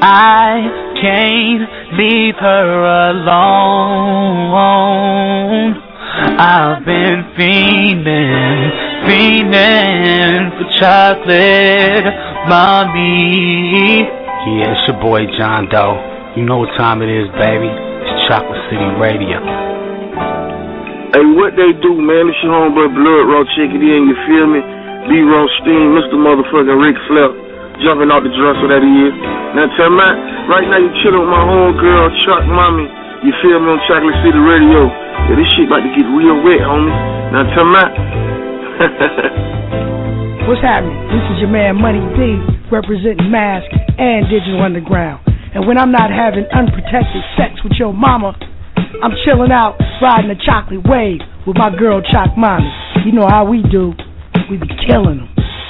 I can't leave her alone. I've been fiending for chocolate, mommy. Yeah, it's your boy John Doe. You know what time it is, baby. It's Chocolate City Radio. Hey, what they do, man? It's your homeboy Blood Raw. Check it in, you feel me? B-Roll Steam, Mr. Motherfucking Rick Flair. Jumping out the dress, what that is. Now tell me, right now you chillin' with my homegirl, Chuck Mommy. You feel me on Chocolate City Radio? Yeah, this shit about to get real wet, homie. Now tell me. What's happening? This is your man Money D, representing Mask and Digital Underground. And when I'm not having unprotected sex with your mama, I'm chilling out, riding a chocolate wave with my girl Choc Mommy. You know how we do. We be killing them.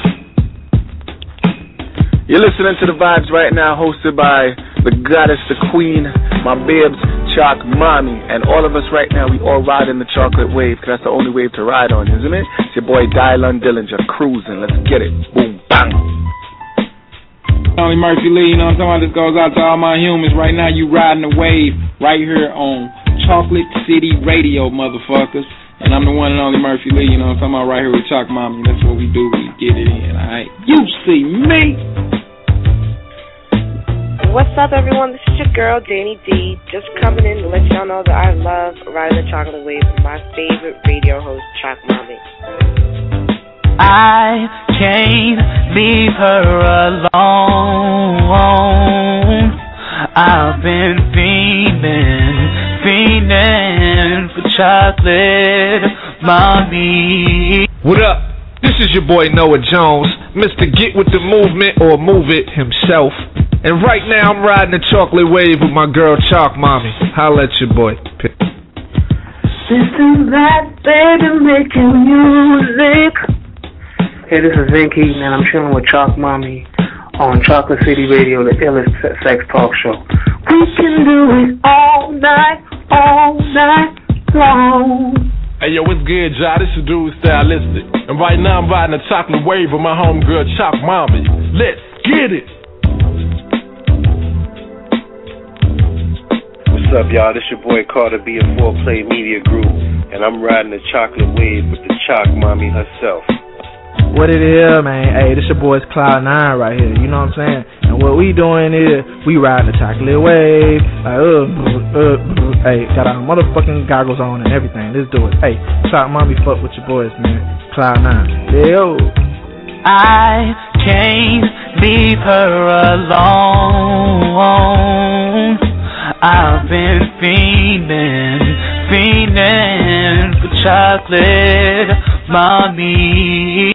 You're listening to The Vibes right now, hosted by the goddess, the queen, my babes, Choc Mommy. And all of us right now, we all ride in the chocolate wave, because that's the only wave to ride on, isn't it? It's your boy Dylan Dillinger, cruising. Let's get it. Boom, bang. Tony Murphy Lee, you know what I'm talking about? This goes out to all my humans. Right now, you riding the wave right here on Chocolate City Radio, motherfuckers. And I'm the one and only Murphy Lee, you know what I'm talking about? Right here with Choc Mommy. That's what we do. We get it in, alright? You see me. What's up, everyone? This is your girl, Danny D, just coming in to let y'all know that I love riding the chocolate wave with my favorite radio host, Choc Mommy. I can't leave her alone. I've been fiending for chocolate, mommy. What up? This is your boy Noah Jones, Mr. Get With The Movement, or Move It himself. And right now I'm riding the chocolate wave with my girl Choc Mommy. Holla at your boy. This is that baby making music. Hey, this is Vin Keaton, and I'm chilling with Choc Mommy on Chocolate City Radio, the illest sex talk show. We can do it all night long. Hey, yo, what's good, y'all? This is Dude Stylistic. And right now I'm riding the chocolate wave with my homegirl Choc Mommy. Let's get it. What's up, y'all? This your boy Carter B of 4Play Media Group, and I'm riding the chocolate wave with the Choc Mommy herself. What it is, man? Hey, this your boy's Cloud9 right here. You know what I'm saying? And what we doing is we riding the chocolate wave. Hey, got our motherfucking goggles on and everything. Let's do it. Hey, Choc Mommy, fuck with your boys, man. Cloud9. Yo. I can't leave her alone. I've been fiending for chocolate, mommy.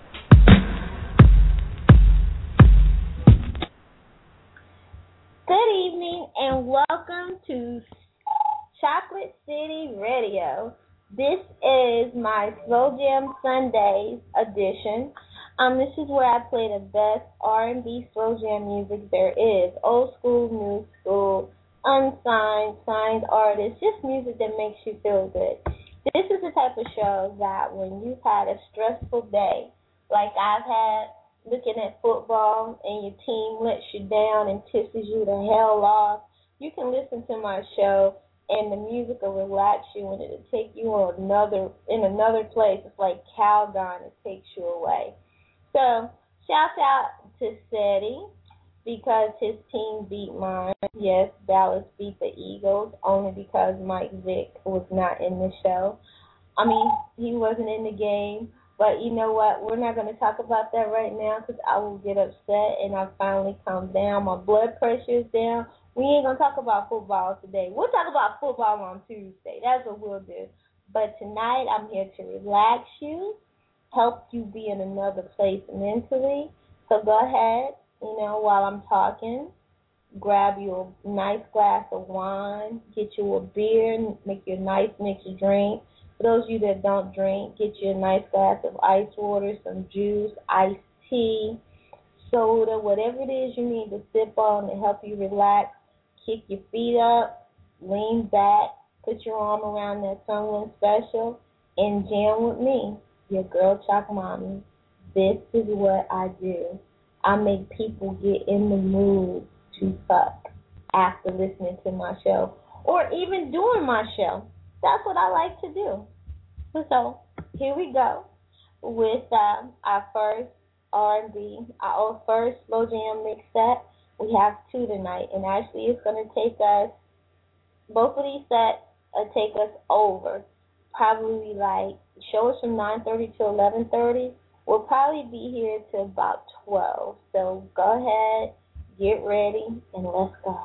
Good evening and welcome to Chocolate City Radio. This is my Slow Jam Sundays edition. This is where I play the best R&B slow jam music there is. Old school, new school, unsigned, signed artists, just music that makes you feel good. This is the type of show that when you've had a stressful day, like I've had looking at football and your team lets you down and pisses you the hell off, you can listen to my show and the music will relax you and it'll take you on another place. It's like Calgon, it takes you away. So, shout out to Seti because his team beat mine. Yes, Dallas beat the Eagles only because Mike Vick was not in the show. I mean, he wasn't in the game. But you know what? We're not going to talk about that right now because I will get upset and I've finally calmed down. My blood pressure is down. We ain't going to talk about football today. We'll talk about football on Tuesday. That's what we'll do. But tonight I'm here to relax you, help you be in another place mentally. So go ahead, while I'm talking, grab you a nice glass of wine, get you a beer, make you a nice mixed drink. For those of you that don't drink, get you a nice glass of ice water, some juice, iced tea, soda, whatever it is you need to sip on to help you relax. Kick your feet up, lean back, put your arm around that someone special, and jam with me, your girl Choc Mommy. This is what I do. I make people get in the mood to to fuck after listening to my show or even during my show. That's what I like to do. So here we go with our first R&B, our first slow jam mix set. We have two tonight, and actually it's going to take us, both of these sets take us over. Probably like, show us from 9:30 to 11:30. We'll probably be here till about 12. So go ahead, get ready, and let's go.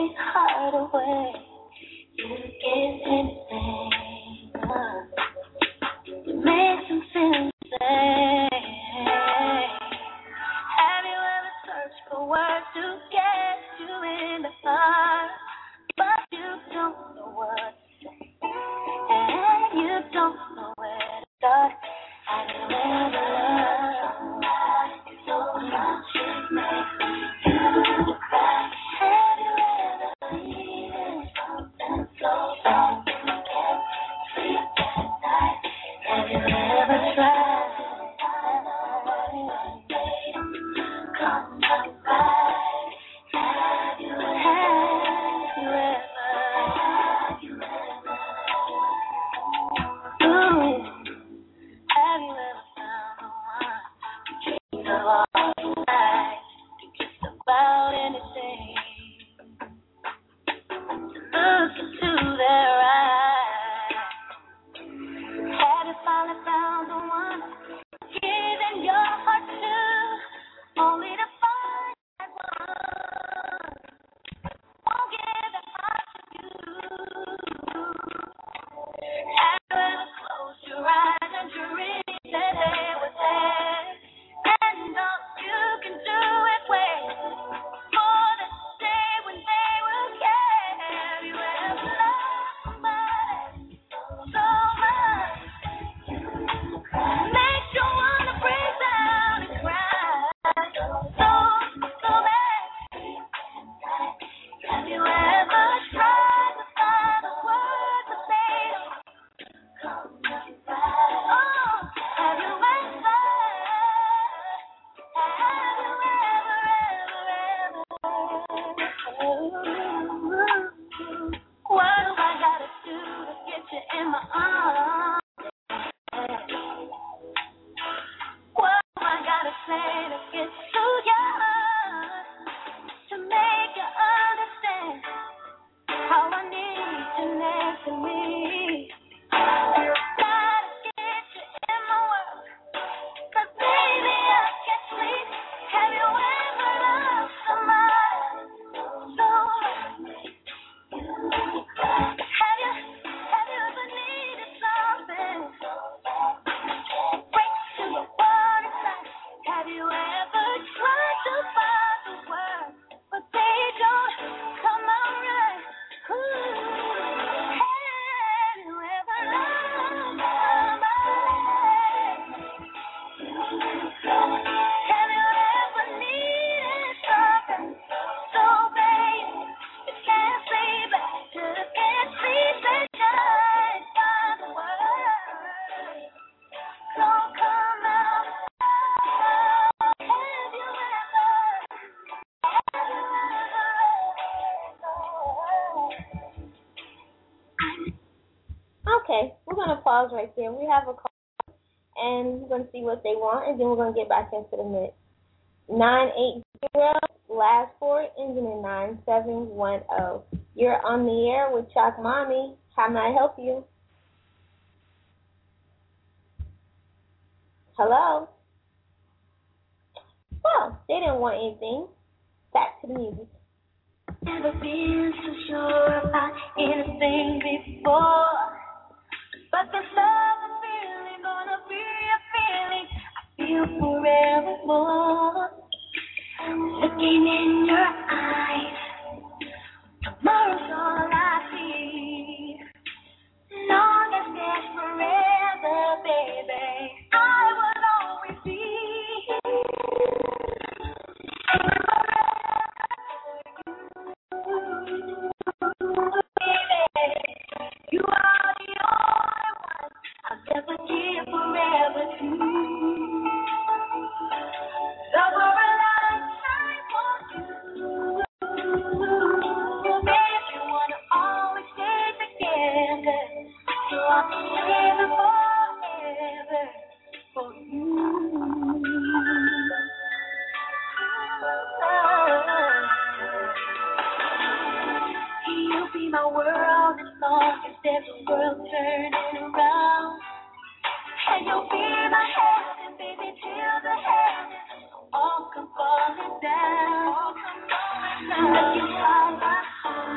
take heart away. You get anything. You make them feel insane. Have you ever searched for words to get you in the heart, but you don't know what to say, and you don't know where to start? Have you ever loved somebody so much it makes you cry? Have you ever needed something so long you can't sleep at night? Have you ever tried? Come back. Have you ever found the one who dreams of all night to just about anything? Look into their eyes. Have you finally found the one giving your heart to, only to find that one won't give the heart to you? Have you ever closed your eyes and dreamed that they were there, and all you can do is wait for the day when they will care? Have you ever loved somebody so much makes you wanna break down and cry so bad? Have you ever tried to find the words to say? Oh, have you ever? What do I gotta do to get you in my arms? What do I gotta say to get to you, to make you understand how I need you next to me? Gotta get you in my world, 'cause baby I can't sleep. Have you ever loved somebody so much? Have you ever needed something? Break to the world inside. Have you ever tried to find the words, but they don't come out right? Have you ever loved somebody? Have you ever needed something so bad you can't sleep, just can't sleep at night? Find the words, don't come out. Have you ever? Okay, we're going to pause right there. We have a call, and we're going to see what they want, and then we're going to get back into the mix. 980, last four, ending in 9710. You're on the air with Chalk Mommy. How may I help you? Hello? Well, they didn't want anything. Back to the music. Never been so sure about anything before, but this love is really gonna be a feeling I feel forevermore. Looking in your eyes, tomorrow's all I see. Long as there's forever, baby, I will always be. You are the only one I'll never give forever to. Love for a lifetime for you. Baby, you wanna always stay together, so I'll be living forever for you. You'll be my world as long as there's a world turning around. And you'll be my heaven, baby, till the heavens all come falling down. Let you fly my heart.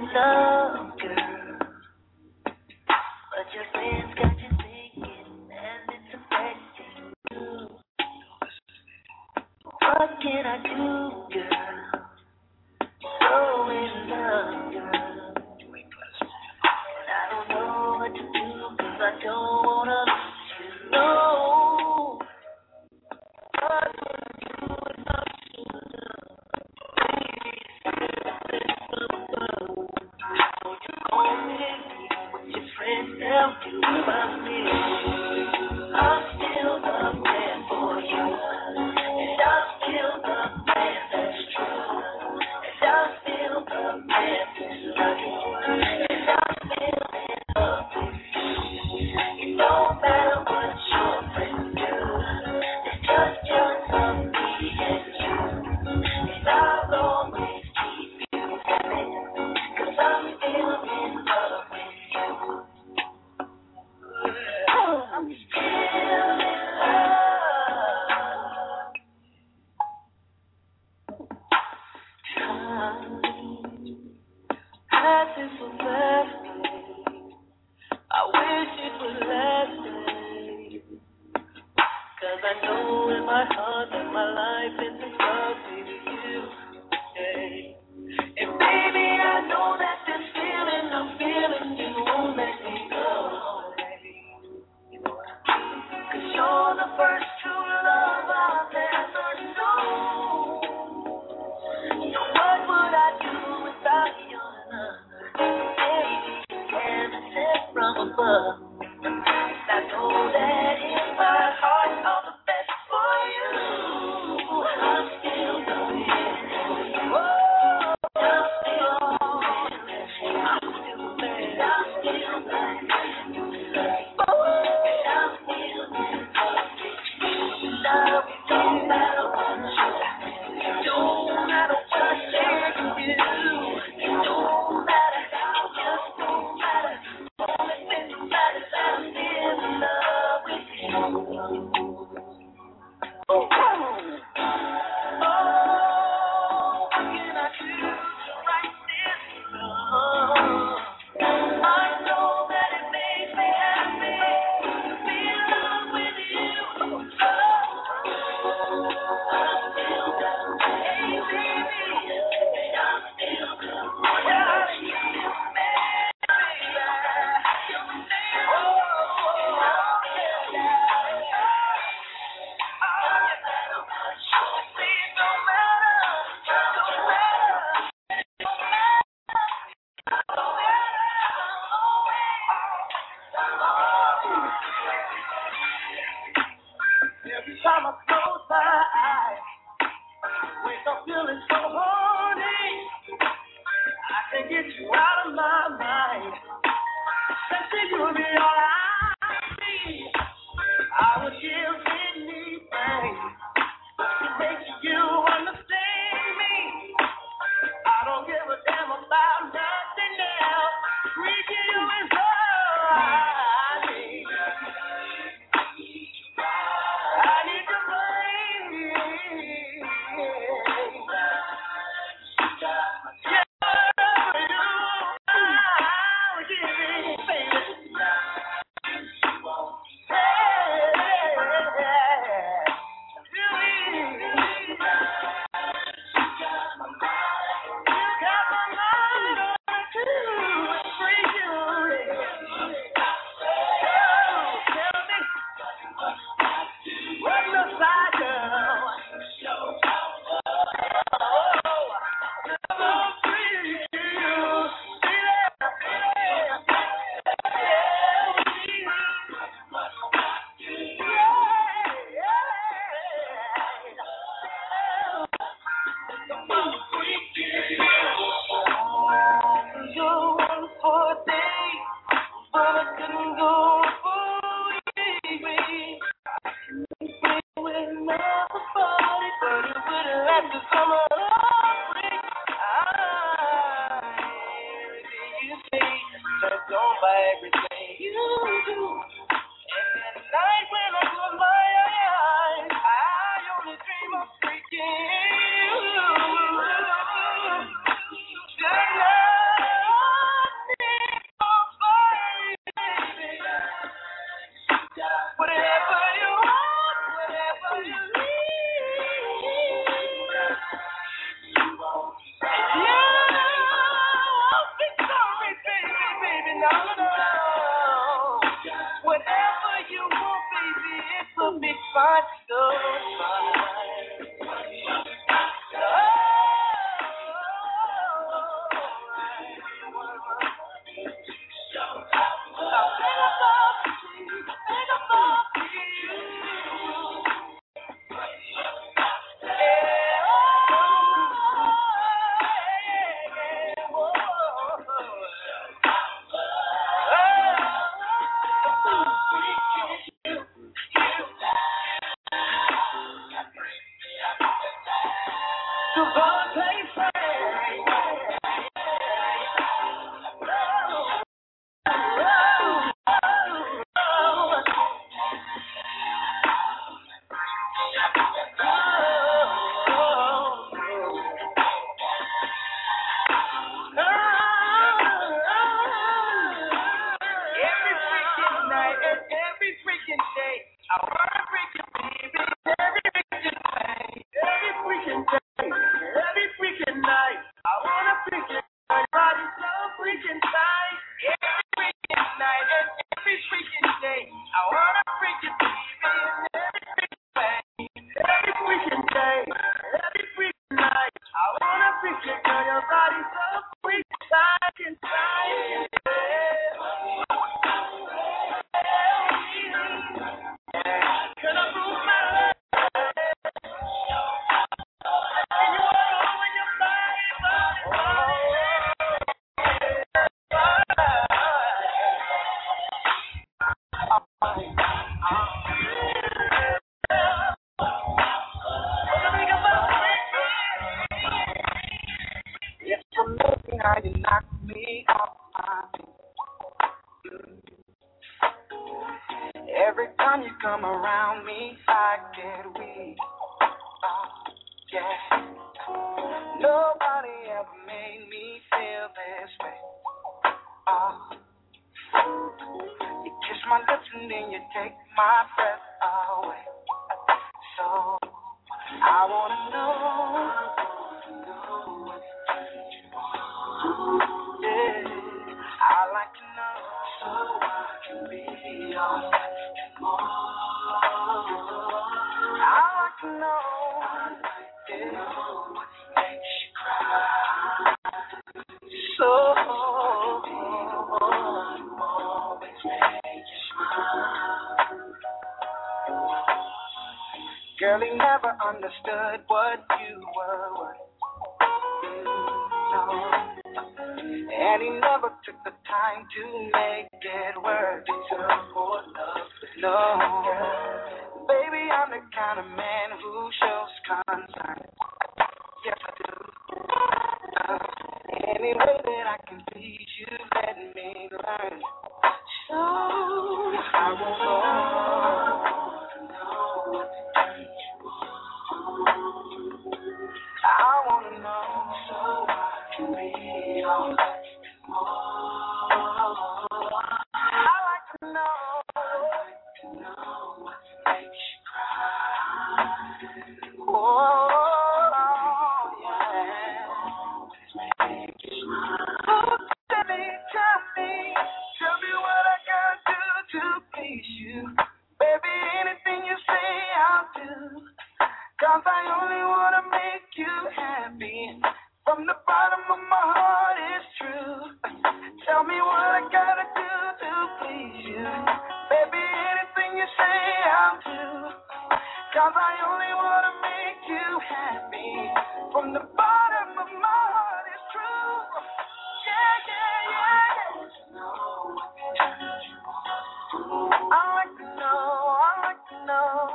love, girl. But your friends got you thinking, and it's affecting you. What can I do, girl? So in love, girl. And I don't know what to do, 'cause I don't wanna lose you. No. What would I do if I should love? Baby, so you call me, what your friends tell you about me. I'm still the man for you, and I'm still the man that's true, and I'm still the man who's lucky, and I'm still in love with you. It don't matter what your friends do, it's just of me and you, and I'll always keep you happy, 'cause I'm still in love with you. I'm still in love. Time passes so fast, I wish it would last, 'cause I know in my heart that my life is in love with you. Hey. And baby, I know that this feeling I'm feeling, you won't let me go. 'Cause you're the first true love I've ever known. So what would I do without your love? Baby, you can't sent from above. I know that in my heart all the best for you. I'm still going. Oh, I'm still going. I'm still there. I'm still there. Oh, I'm still there. Now it don't matter what you do. Don't matter what you do. It don't matter. It just don't matter. Only thing that matters is I'm still in love with you. Oh, what can I do to right this love? I know that it makes me happy to be in love with you. I'm still down. Hey, baby, I'm still down. Darling, you still mad, baby. Every time I close my eyes, wake up feeling so horny. I can't get you out of my mind. Say you'll be all I need. I would give anything to make you understand me. I don't give a damn about nothing else. Reaching you is all I need. I need to bring. I'll give it, baby. Girl, he never understood what you were worth. No. And he never took the time to make it work. No. Baby, I'm the kind of man who shows concern. Yes, I do. Any way that I can please you, let me learn. So, I won't know. I wanna know so I can be all that and more. I like to know what makes you cry. Oh, yeah. What makes you smile. Oh, tell me what I gotta do to please you. Baby, anything you say, I'll do. 'Cause I only wanna make you happy. From the bottom of my heart, it's true. Tell me what I gotta do to please you. Baby, anything you say, I'll do. 'Cause I only wanna make you happy. From the bottom of my heart, it's true. Yeah, yeah, yeah. I like to know.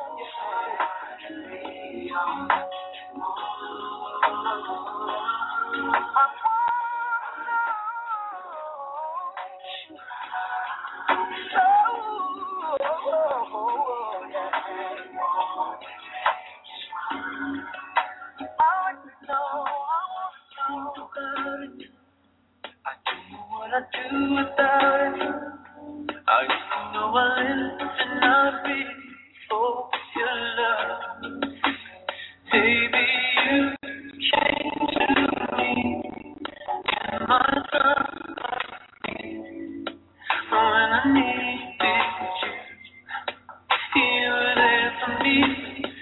I do without you. I know I live and I'll be for your love. Baby, you came to me in my time when I needed you. You were there for me.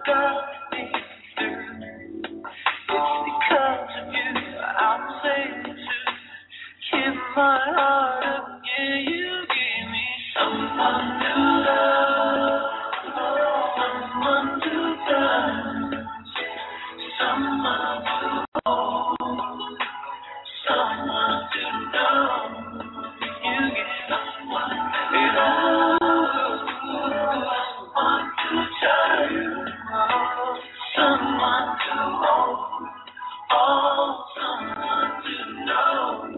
got me through. It's because of you. I'm saying to give my heart up. Yeah, you gave me someone to love, someone to touch, someone to hold, someone to know. You give someone to love, someone to touch, someone to hold, someone to know.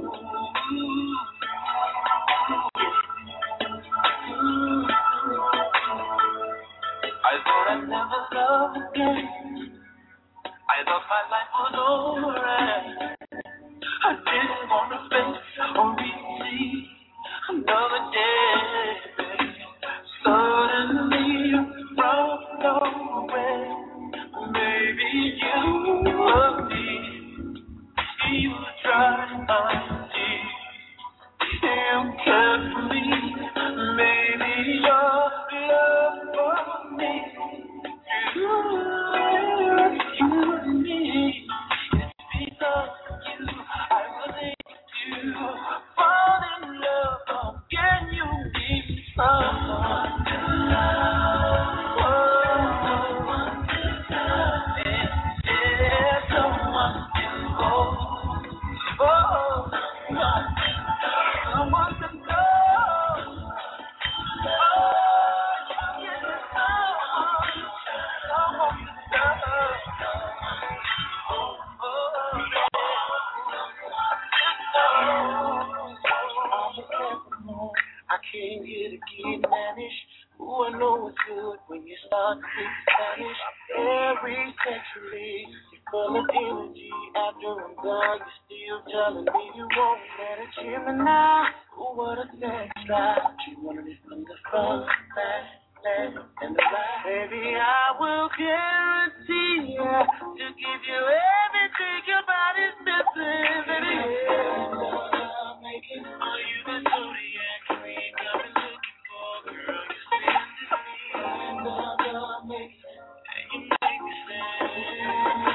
I thought I'd never love again. I thought my life was over. I didn't want to face or see another day. Suddenly you broke away. Maybe you love me. You tried my tears. You cared for me. Maybe your love for me. You rescued me. It's because of you I was able to fall in love again. You gave me someone to love, someone to love, yeah, someone to hold, someone to know. I came here to get managed. Ooh, I know it's good when you start to speak Spanish. Every century, you're full of energy. After I'm gone, you're still telling me you won't let it cheer me now. Ooh, what a sex drive. You wanted it from the front, back, and the right. Baby, I will guarantee to give you everything your body's missing. Baby, I'm making for you the zodiac queen I've been looking for, girl. You stand to me, and I'm making, and you make me stand.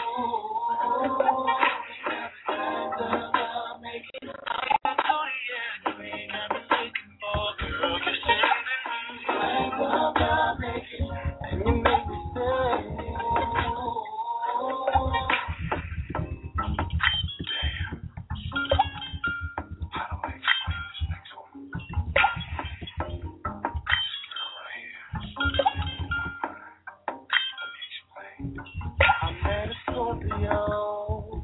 I'm making, are you the zodiac queen I've been looking for, girl? You stand to me, and I'm making, and you make me stand. I met a Scorpio.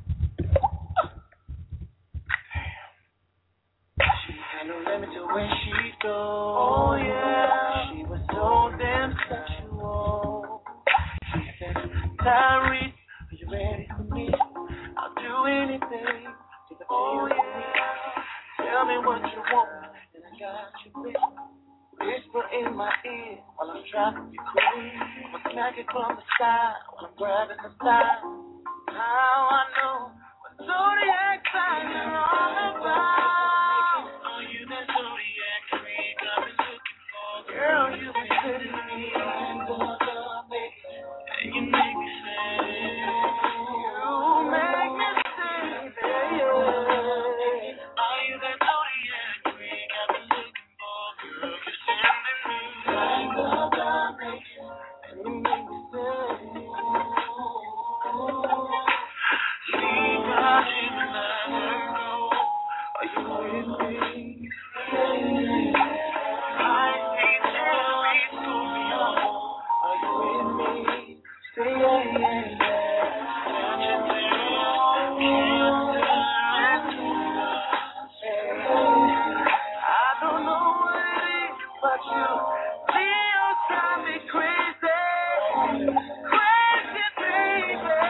She had no limit to where she'd go. Oh yeah. She was so damn sexual. She said, Tyrese, are you ready for me? I'll do anything to the feel of me. Tell me what you want, and I got you, bitch. Whisper in my ear while I'm trying to be cool. I'll smack it from the side while I'm grabbing the side. How I know what zodiac sign you're all about. Are you that zodiac freak I've been looking for? Girl, you been sitting me and you make me say, you make me say, are you that zodiac freak I've been looking for? Girl, you're sending me and you make me say, Libra, Gemini, Virgo, are you with me? Pisces, Aries, Scorpio, are you with me? Say yeah. Sagittarius, Cancer, I don't know what it is, but you, Leo, drive me crazy, baby.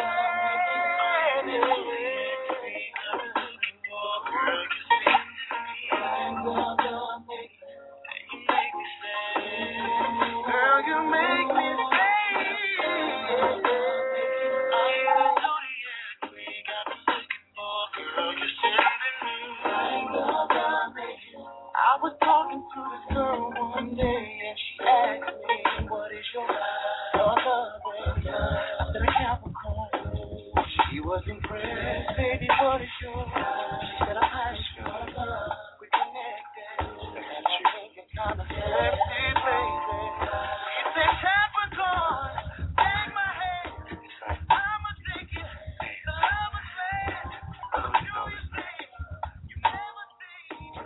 Girl, you make me say, are you the zodiac freak I've been looking for? Girl, you're sending me. I was talking to this girl one day and she asked me, what is your love language? was impressed, baby, what is yours? She said, I'm high sure we connected. And I'm thinking kind of sexy, baby. She said, Capricorn, take my hand. I'm addicted. The love is bad. You say you never seen.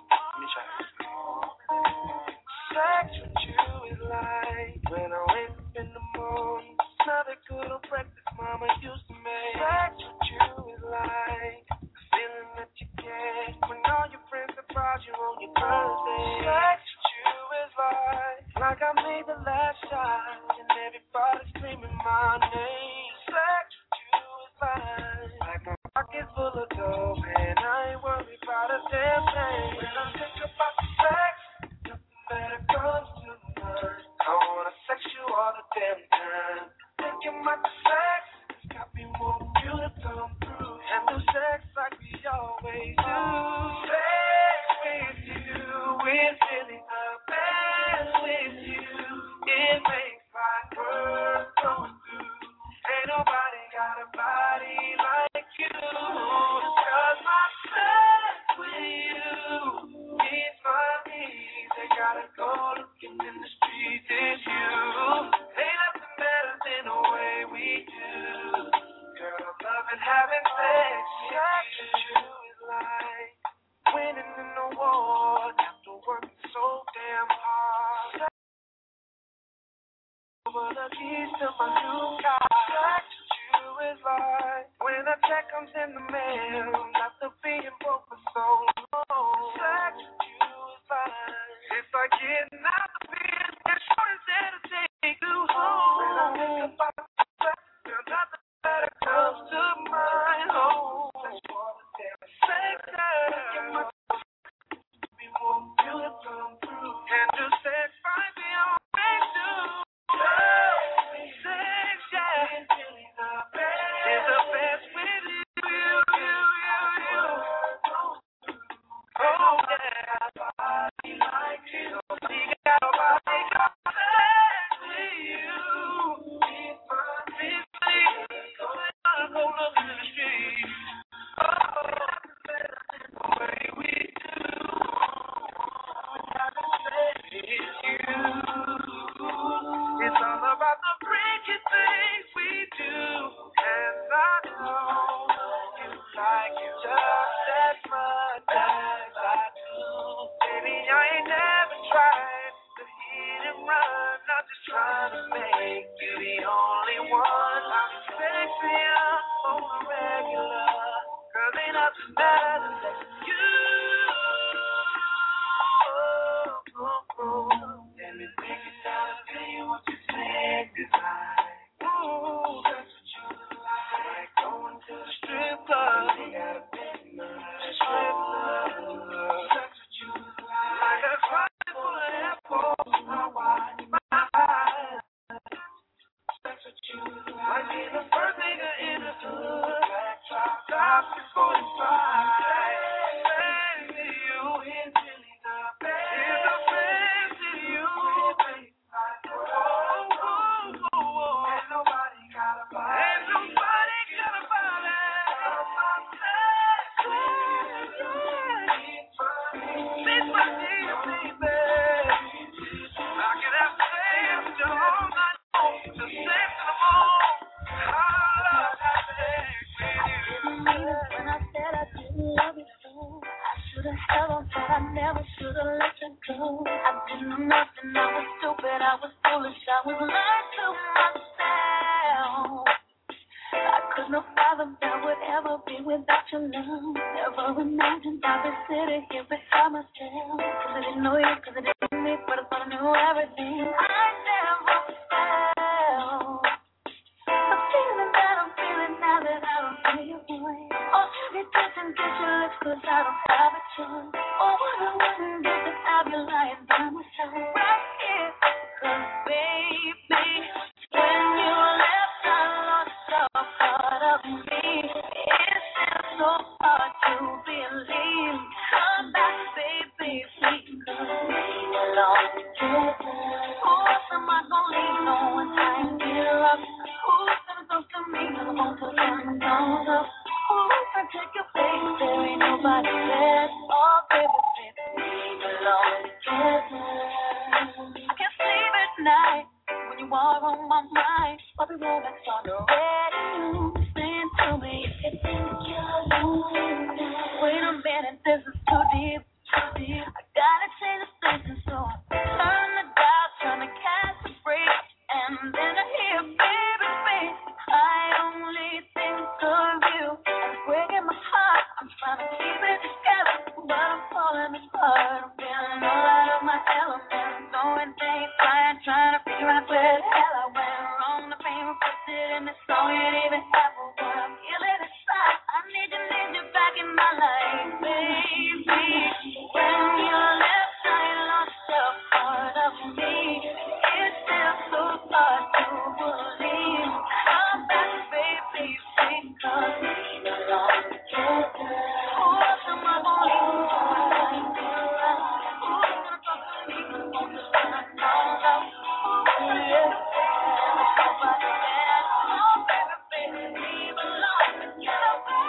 Sex with you is like when I wake up in the morning. Another good old breakfast mama used to make. Sex with you is like the feeling that you get when all your friends surprise you on your birthday. Sex with you is like I made the last shot and everybody's screaming my name. Sex with you is like my pocket full of dough and I ain't worried about a damn thing. When I think about the sex, nothing better comes to mind. I wanna sex you all the damn time. Thinking about the sex, got me wanting you to come through and do sex like we always do. Sex with you is really the best with you. It makes my world going through. Ain't nobody got a body like you. Cause my sex with you is my needs. They gotta go looking in the streets, it's you. Ain't nothing better than the way we do. Girl, I'm loving having sex with you is like winning an award after working so damn hard. Over the keys to my new car. Sex with you is like when a check comes in the mail after being broke for so long. Sex with you is like it's like getting out the bed and shorty's there to take you home. When I think about sex, there's nothing better comes to mind. Oh, sex, we want you to come through and do sex right beyond me too. Sex, yeah, it's really the best. It's the best with you. Oh, yeah. Body like you. She got a body got sex with you. It's my business. Go look in the street. Oh, the way we do. It's you. It's all about the freaky things we do. And I know you like it just as much as I do. Baby, I ain't never tried to hit and run. I'm just trying to make you the only one. I'm sexy on the regular. Girl, ain't nothing better than you. Let me take it down and tell you what you think is like. Ooh, that's what you like. Like going to the strip club. You got a big night. Strip club. That's what you like. Like a closet full of apples. My wife, my eyes. That's what you like. Like being the first nigga in the hood. Black top before you fly. Baby, you is really the best. It's the best in you. Ain't nobody got a body. Ain't nobody got a body. It's my dear baby. I can have sex with you all night long. Just sex in the morning. I love that sex with you. When I said I didn't love you so, I should've held on, but I never should've let you go. I didn't know nothing. I was stupid. I was foolish. I was lying to myself. I couldn't have fathomed I would ever be without your love. Never imagined I'd be sitting here beside myself. Cause I didn't know you, cause I didn't know me, but I thought I knew everything. I never felt the feeling that I'm feeling now that I don't feel your voice. Oh, every touch and kiss your lips, cause I don't have a choice. Oh, what I wouldn't do to have you lying by my side right here. Cause baby, when you left, I lost so part of me. It's still so hard to believe. Come back, baby, please. Cause we belong together. Who else am I gonna lean on when times get rough? Who's gonna talk to me? I'm gonna put them on. roll back on the radio. Listen to me if you think you're lonely. Wait a minute, this is too deep. I gotta change the station, so I turn the dial, trying to catch a break, and then I hear baby face. I only think of you. It's breaking my heart. I'm trying to keep it together, but I'm falling apart. I'm feeling all out of my element, knowing things fine, trying to figure out where the hell I went wrong. The pain reflected in the song, it even have a word. I'm feeling inside. I need you back in my life, baby. When you left, I lost a part of me. It's still so hard to believe. I'm back, baby, because we belong together. Who's am I gonna leave? Who's gonna talk to me? Who's gonna know? Yeah. Nobody there. Oh, baby, we belong together.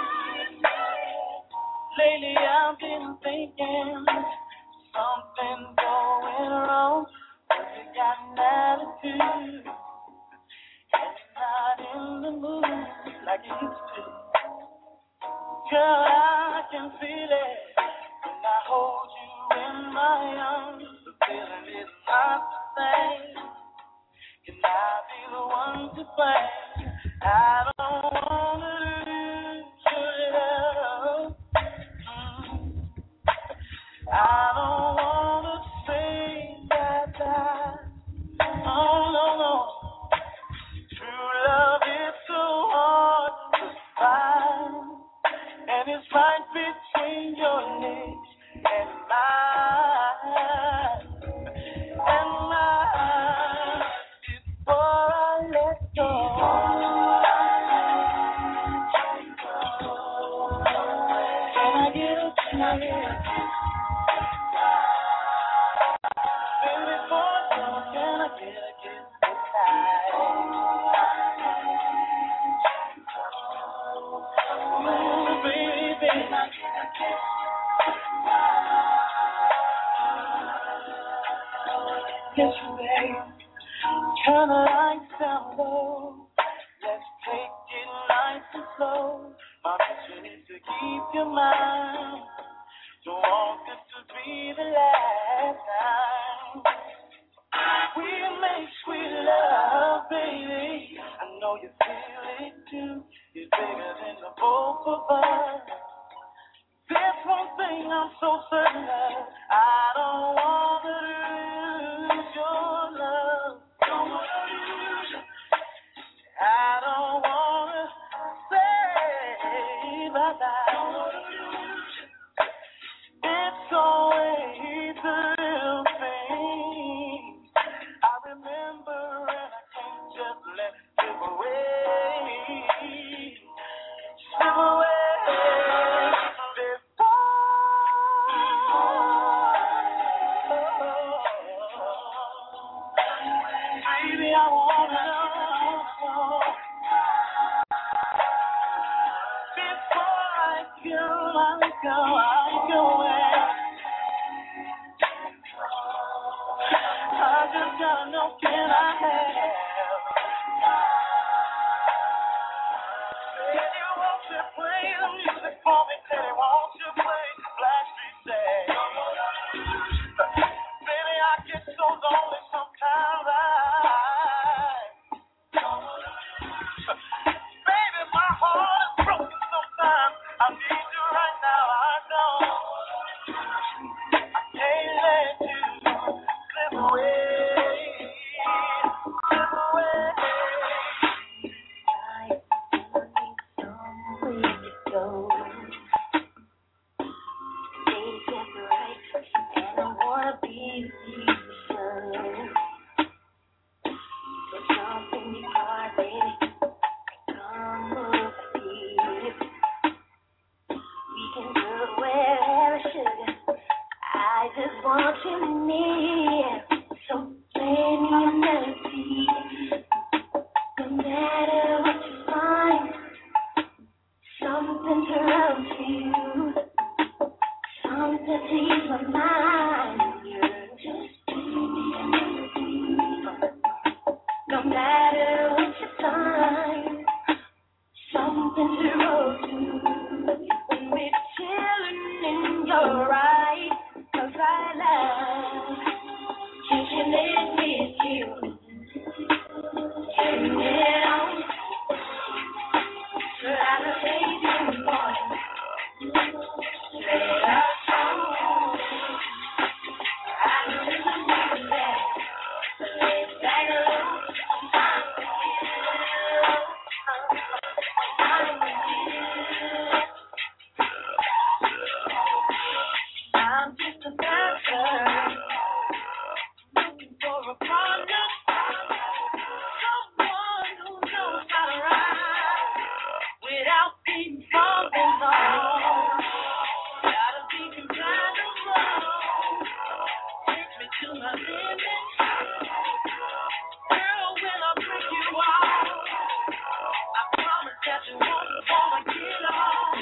Lately I've been thinking something's going wrong. You got an attitude, and you're not in the mood like you used to. Girl, I can feel it when I hold you in my arms. The feeling is not the same. Can I be the one to blame? I don't wanna lose your love. I don't wanna say that. Oh no. True love is so hard to find, and it's right between your legs and mine. Before I let go. Can I get a chance? Can I get a kiss tonight? Ooh, baby. Yes, babe. Turn the lights down low. Let's take it nice and slow. My mission is to keep your mind. Don't want this to be the last time. We make sweet love, baby. I know you feel it too. It's bigger than the both of us. There's one thing I'm so certain of. I don't want to lose your love. Don't want to lose you. I don't want to say bye-bye. Don't want to lose you. It's always the little thing I remember, and I can't just let slip away. Slip away. Baby, I wanna know before I go away. I just gotta know, can I have? Baby, won't you play the music for me? Baby, won't you play Blackstreet Say? Baby, I get so lonely sometimes. Baby, my heart is broken sometimes. I need you right now, I know. I can't let you slip away. Slip away. my limit. Girl, when I break you off, I promise that you won't wanna get off.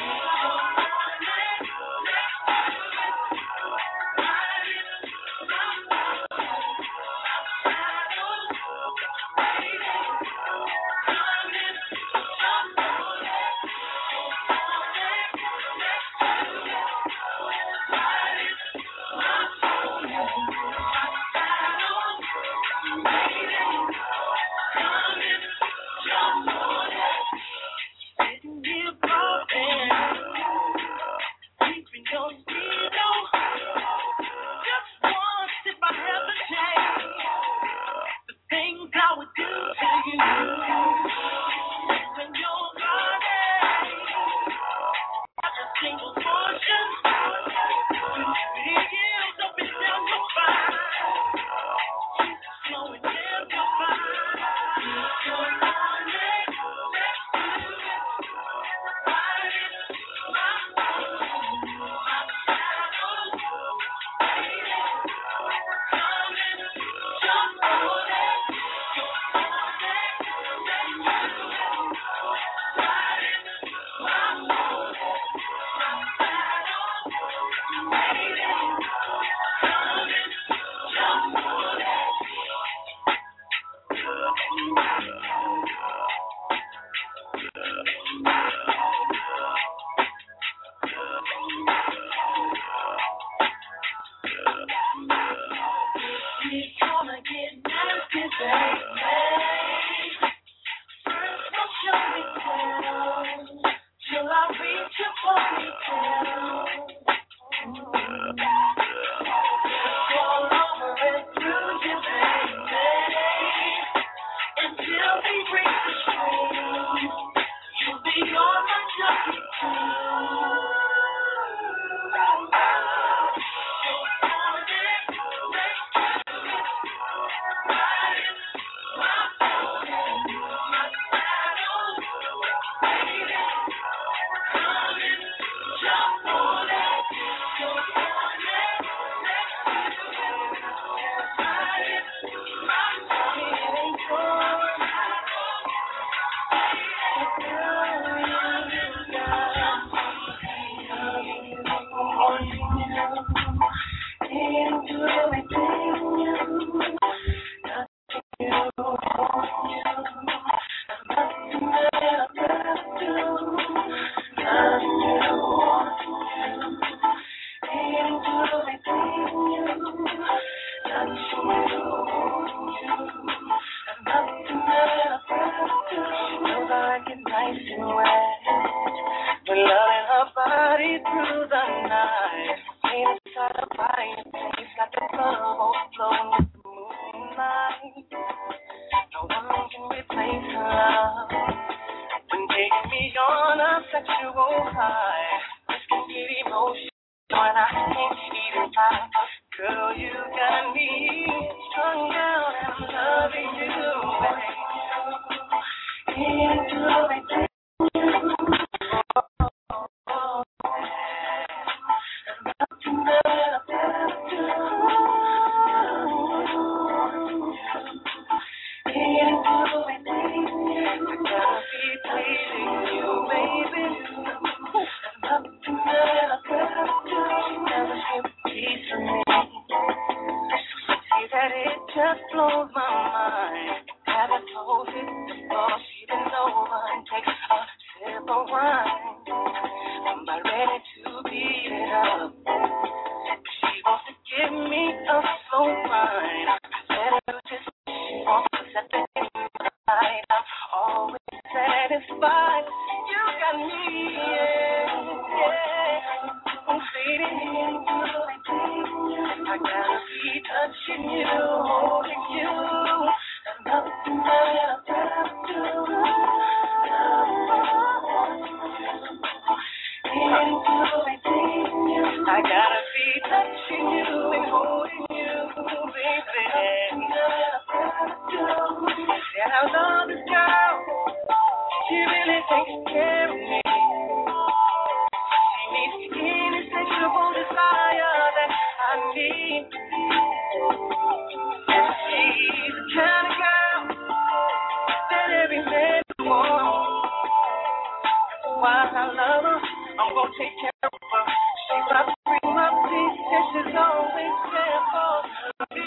take care of her. She about to bring my peace, and she's always there for me.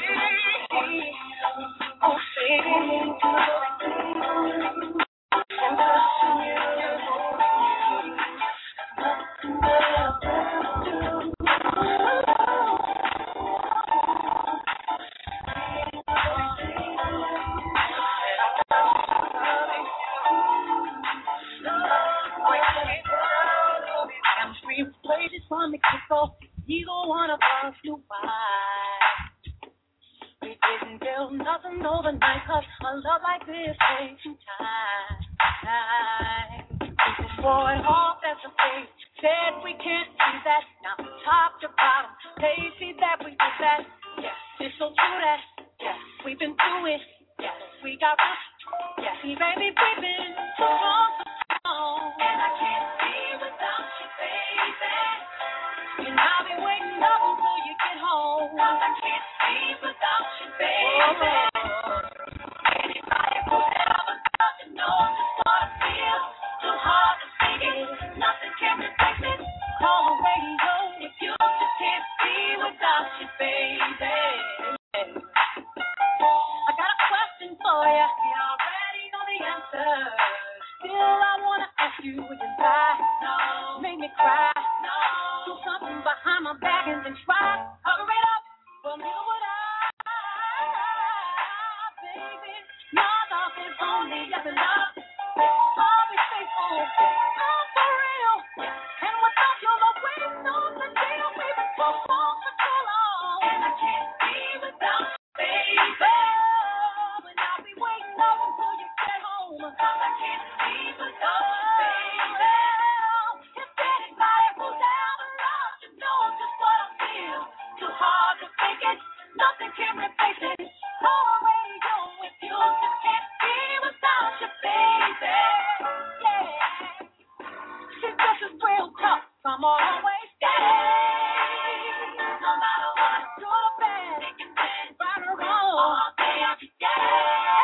Oh, baby, and touching you, nothing else to do. Places from Mexico, neither one of us knew why. We didn't build nothing overnight, cause a love like this takes some time. People swore it off as a fate, said we can't see that. Now from top to bottom, they see that we did that. Yes, it's so true that, yes, we've been through it. Yes, we got roots. Yes, baby, we've been so long. And I can't be without you, baby. And I'll be waiting up until you get home. Cause I can't be without you, baby. Anybody who ever got to know just what I feel. Too hard to speak it, nothing can replace it. Call the radio if you just can't be without you, baby. I got a question for you. You already know the answer. Still, I wanna ask you, would you lie? No. Make me cry? No. Do something behind my back and then try. Hurry it up. Well, neither would I, baby. My love is only yes and love. I'll be faithful. I'm for real. And without your love, we know the deal. We've been so long for so long. And I can't be without you, baby. And I'll be waiting up until you get home. Cause I can't be without you, baby. If anybody who's ever loved you knows just what I feel. Too hard to fake it, nothing can replace it. Call the radio if you just can't be without you, baby. Yeah. See, this is real tough. I'm always stay. No matter what, good or bad, right or wrong, all day every day.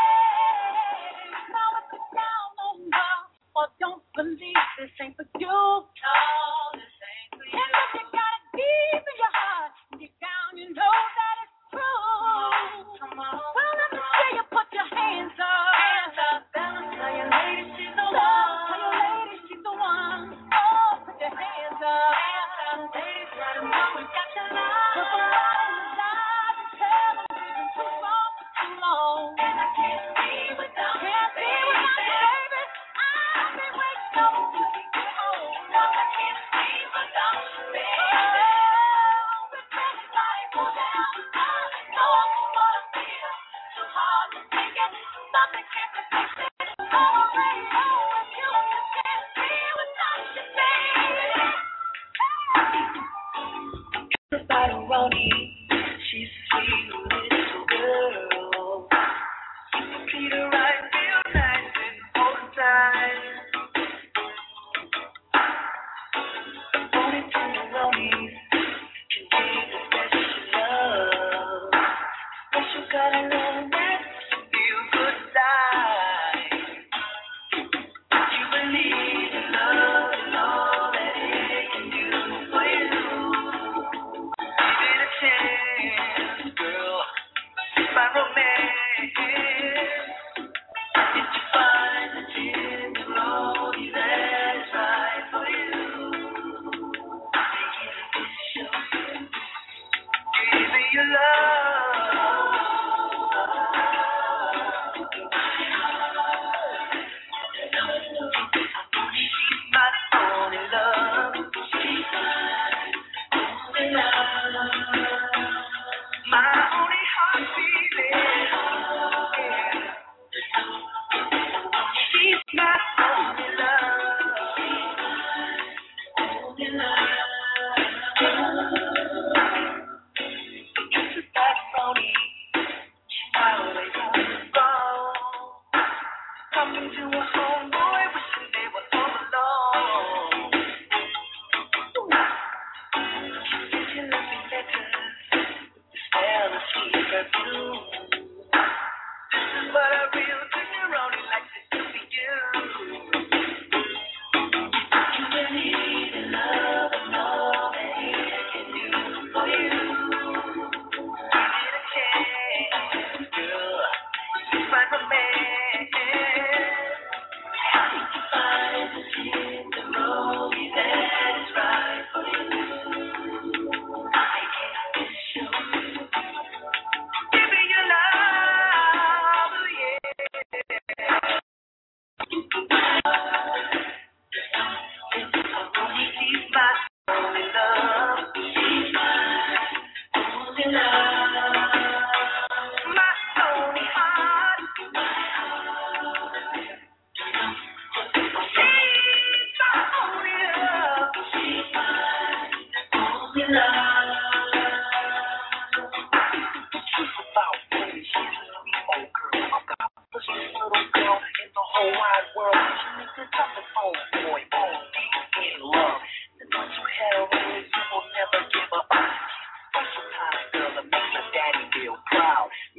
Now if you're down on love or don't believe this ain't for you, no, this ain't for you. And if you got it deep in your heart, deep down you know that it's true. Come on. Well, let me see you put your hands up. Hands up. Tell your lady she's the one. Tell your lady she's the one. Oh, put your hands up.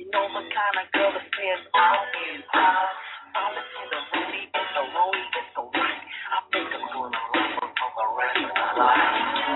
You know what kind of girl it is out in out. Follow to the rooney, it's so rooney, it's so right. I think I'm gonna love her for the rest of my life.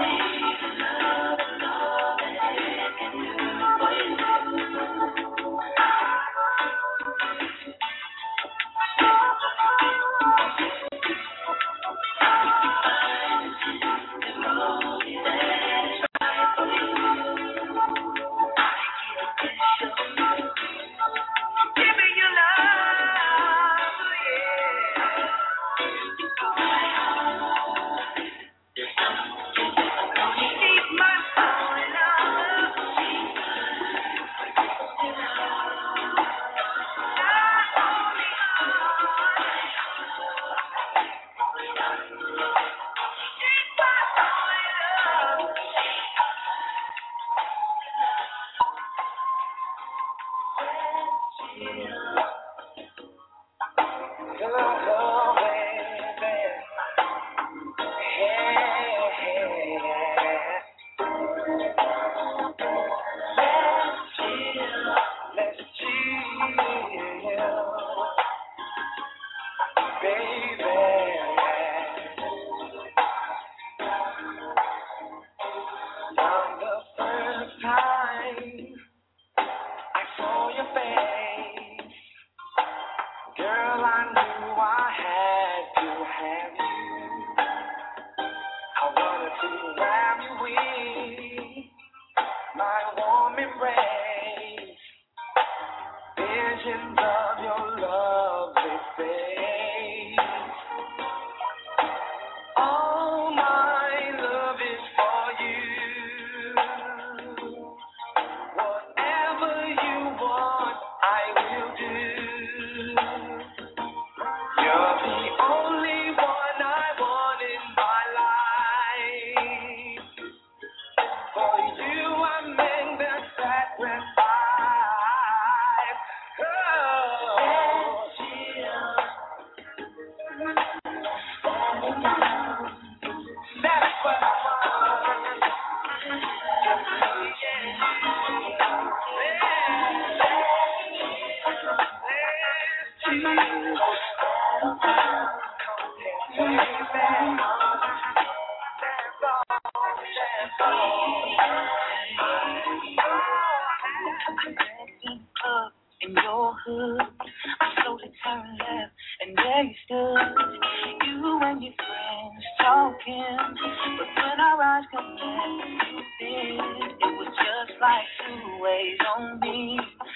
In your hood, I slowly turned left, and there you stood. You and your friends talking, but when our eyes connected, you did. It was just like two ways on me.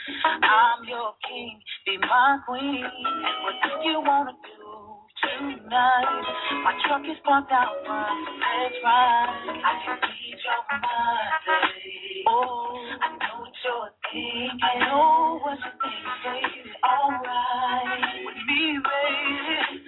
I'm your king, be my queen. What do you wanna do tonight? My truck is parked out front, let's ride. I can read your mind, baby. Oh, I know what you're thinking. I know what you're thinking, baby. It's alright with me, baby. It's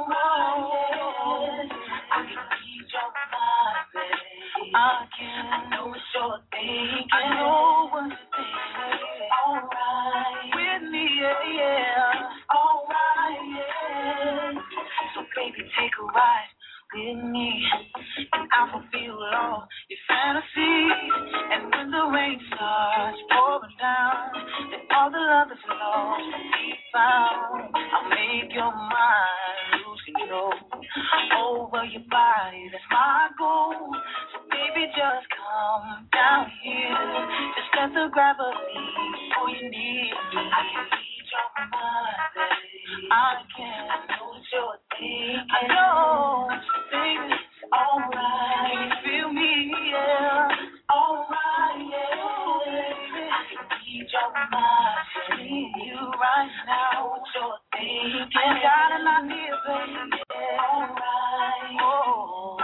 alright. I can read your mind, baby. I know what you're thinking. I know what you're thinking, baby. It's alright with me, yeah. Alright, yeah. So baby, take a ride with me, and I fulfill all your fantasies. And when the rain starts pouring down, then all the love that's lost will be found. I'll make your mind lose control over your body. That's my goal. So baby, just come down here. Just let the gravity pull you near me. I can read your mind, baby. I can. I know what you're thinking. I know what you're thinking. It's alright. Can you feel me? Yeah. Alright, yeah. I can read your mind. See you right now. What you're thinking. I got an idea, baby. Yeah. Alright. Oh.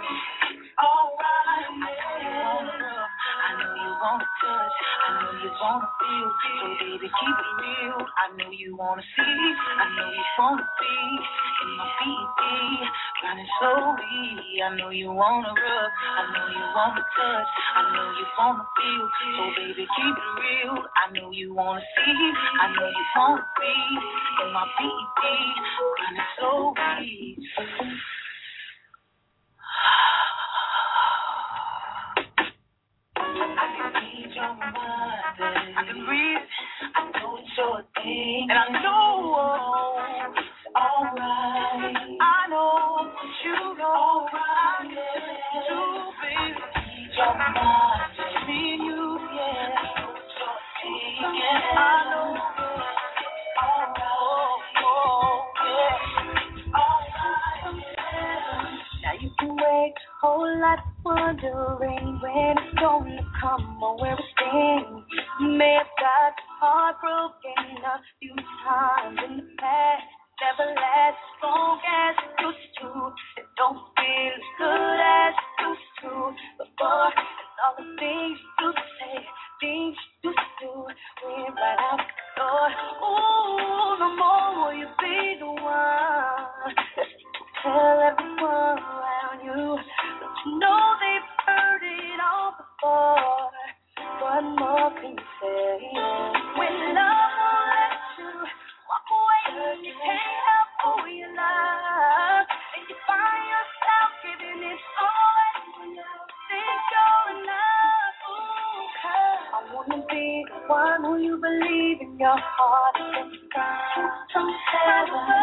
Alright, yeah. I know you wanna touch. I know you wanna feel. So baby, keep it real. I know you wanna see. I know you wanna be in my BD, grinding slowly. I know you wanna rub. I know you wanna touch. I know you wanna feel. So baby, keep it real. I know you wanna see. I know you wanna be in my BD, grinding slowly. I can read your mind, baby. I can read it. I know it's your thing, and I know it's alright. I know that you know alright, yeah. To be your mind, me and you, yeah. It's your thing, yeah. I know it's alright, oh, yeah. Alright, yeah. Now you can wait a whole lot wondering when it's gonna come or where it's been. You may have got your heart broken a few times in the past. Never lasts as long as it used to. It don't feel as good as it used to before. And all the things you used to say, things you used to do, went right out the door. Ooh, no more will you be the one that's tell everyone around you, but you know they've heard it all before. What more can you say? When love won't let you walk away, you can't help who you love, and you find yourself giving it all away. Think you're enough. Ooh, I wanna be the one who you believe in your heart and from heaven.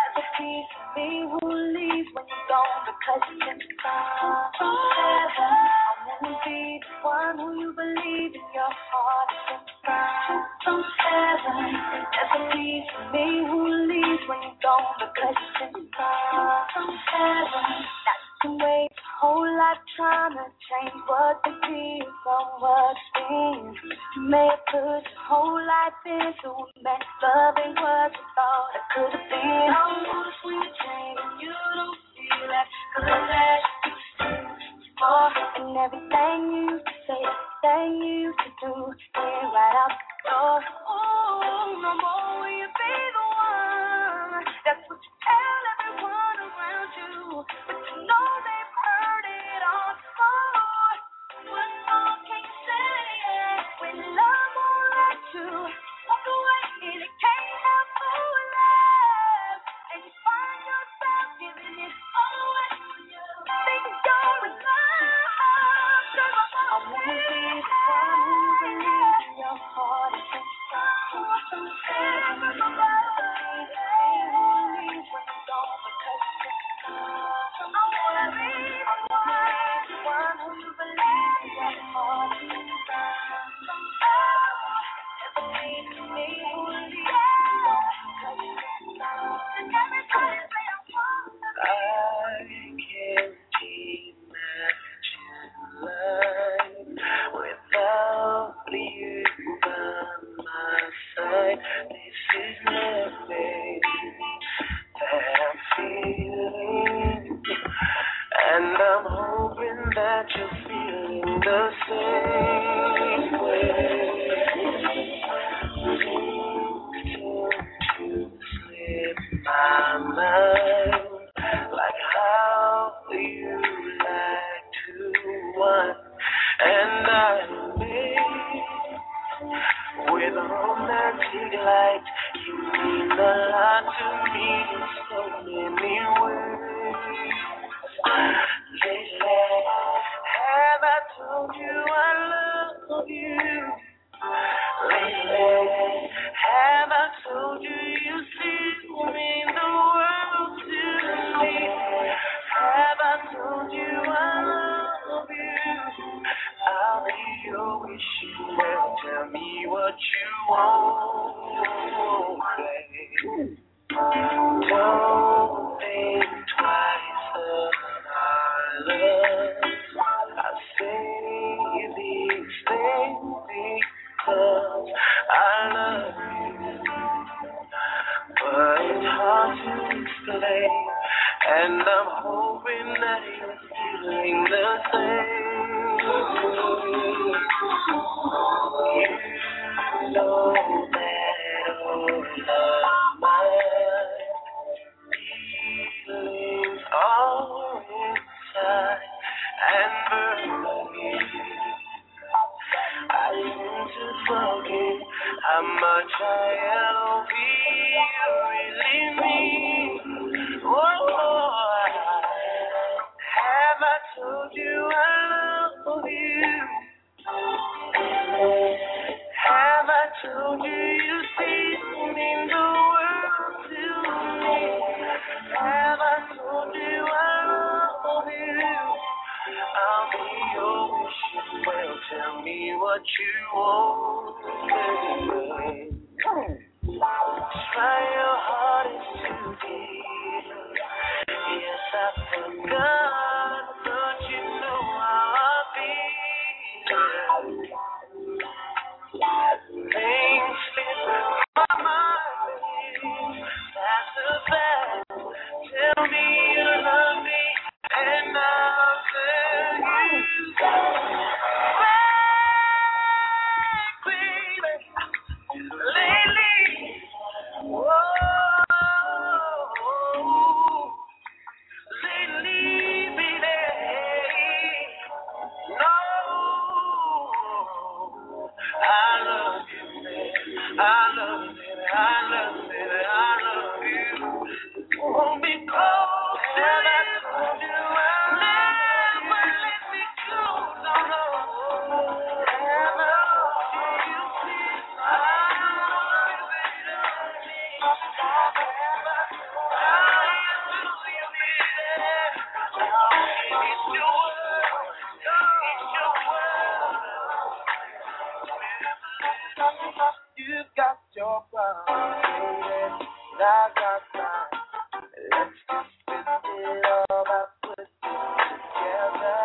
Me who leaves when you're gone because you can come from heaven. I wanna be the one who you believe in your heart and come from heaven. There's a piece of me who leaves when you're gone because you can come from heaven. Now you can wait a whole lot trying to change what they feel from what's been. You may have put your whole life into a mess. Love ain't what you thought it could have been. I wanna sweet change and you don't feel that good as you used to before. And everything you used to say, everything you used to do, went right out the door. Ooh, no more will you be the one. That's what you tell everyone around you, but you know they've heard it all before. What more can you say? When love won't let you walk away and it can't help who it loves, and you find yourself giving it all away. Think you're in love. I wanna be the one who believes in your heart and thinks from heaven. I wanna be when you're gone because I wanna be the one who you believe in your heart and thinks from heaven. Never leave me who leaves you because and everybody say I can't imagine life without you by my side. This is nothing that I'm feeling, and I'm hoping that you're feeling the same way. Things tend to slip my mind, like how you like to want, and I made with romantic light. You mean a lot to me in so many ways. Lately, have I told you I love you? Lately, have I told you you still mean the world to me? Have I told you I love you? I'll be your wishing well. Tell me what you want, babe. Don't think twice of our love. I say these things because I love you, but it's hard to explain, and I'm hoping that you're feeling the same. You know that all of my feelings are inside and burning. I seem to forget how much I love you really mean. Oh, have I told you I love you? Have I told you you mean the world to me? Have I told you I love you? I'll be your wishing well. Tell me what you want, baby. Try your hardest to give. Yes, I forgot, but you know how I feel. Things slip my mind. That's a fact. Tell me you love me, and I'll tell you. Back, baby. Lately, lately, baby. No, I love you, man. I love you, I love you, I love you. Won't be cold, till I told you never let me go. No, no. Never do you see I love you, baby. Never. It's your world. It's your world. You've got your problems, baby. I got mine. Let's just spit it all out, put it together.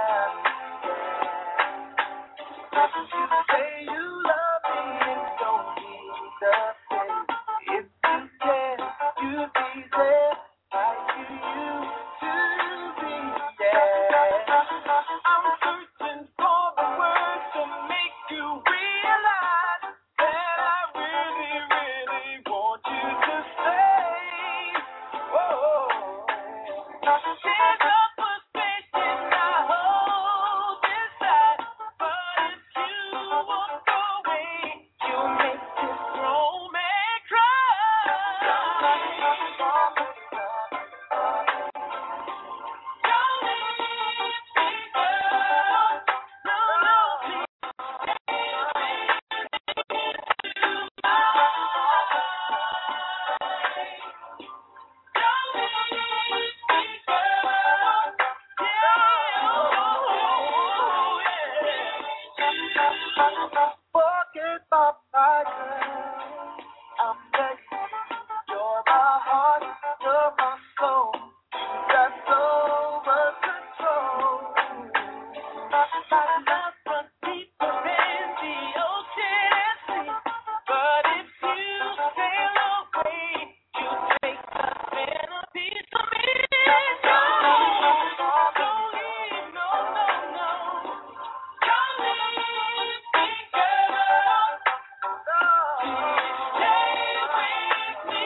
Yeah. You say you love me and don't need the thing. If you can, you be there like you used to be. Yeah. I'm searching for the words to make you realize that I really, really want you to stay. Whoa. There's a frustration I hold inside, but if you walk away, you make this grown man cry. Don't leave me, girl. No, no, please forget about my girl. I'm begging. You're my heart, you're my soul. Got so much control. My love runs deeper than the ocean and sea. But if you sail away, you take the centerpiece of me. Don't leave, no, no, no. Don't leave me, girl. Please stay with me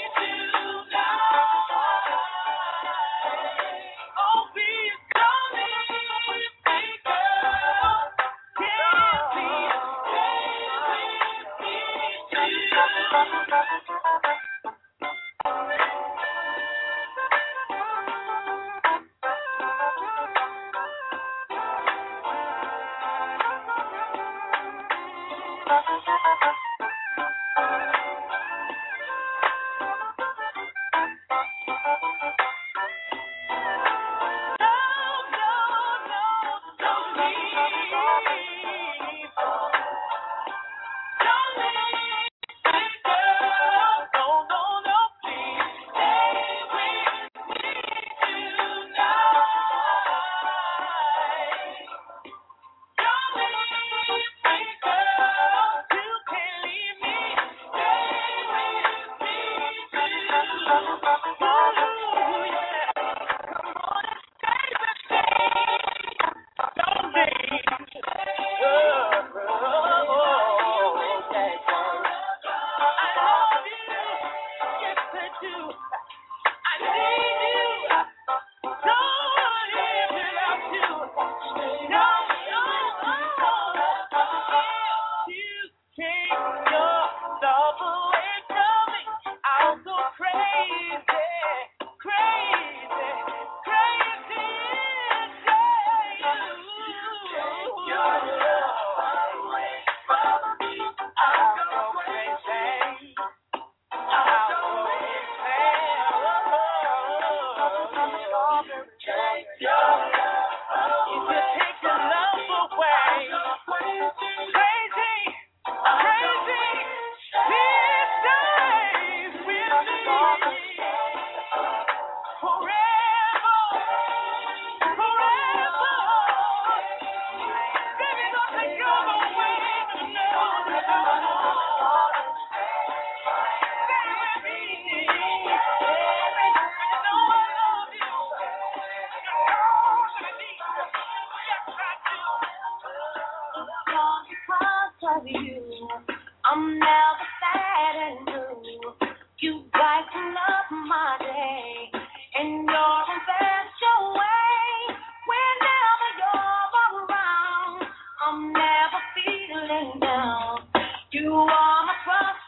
tonight. Oh, please don't leave me, girl. Yeah, please stay with me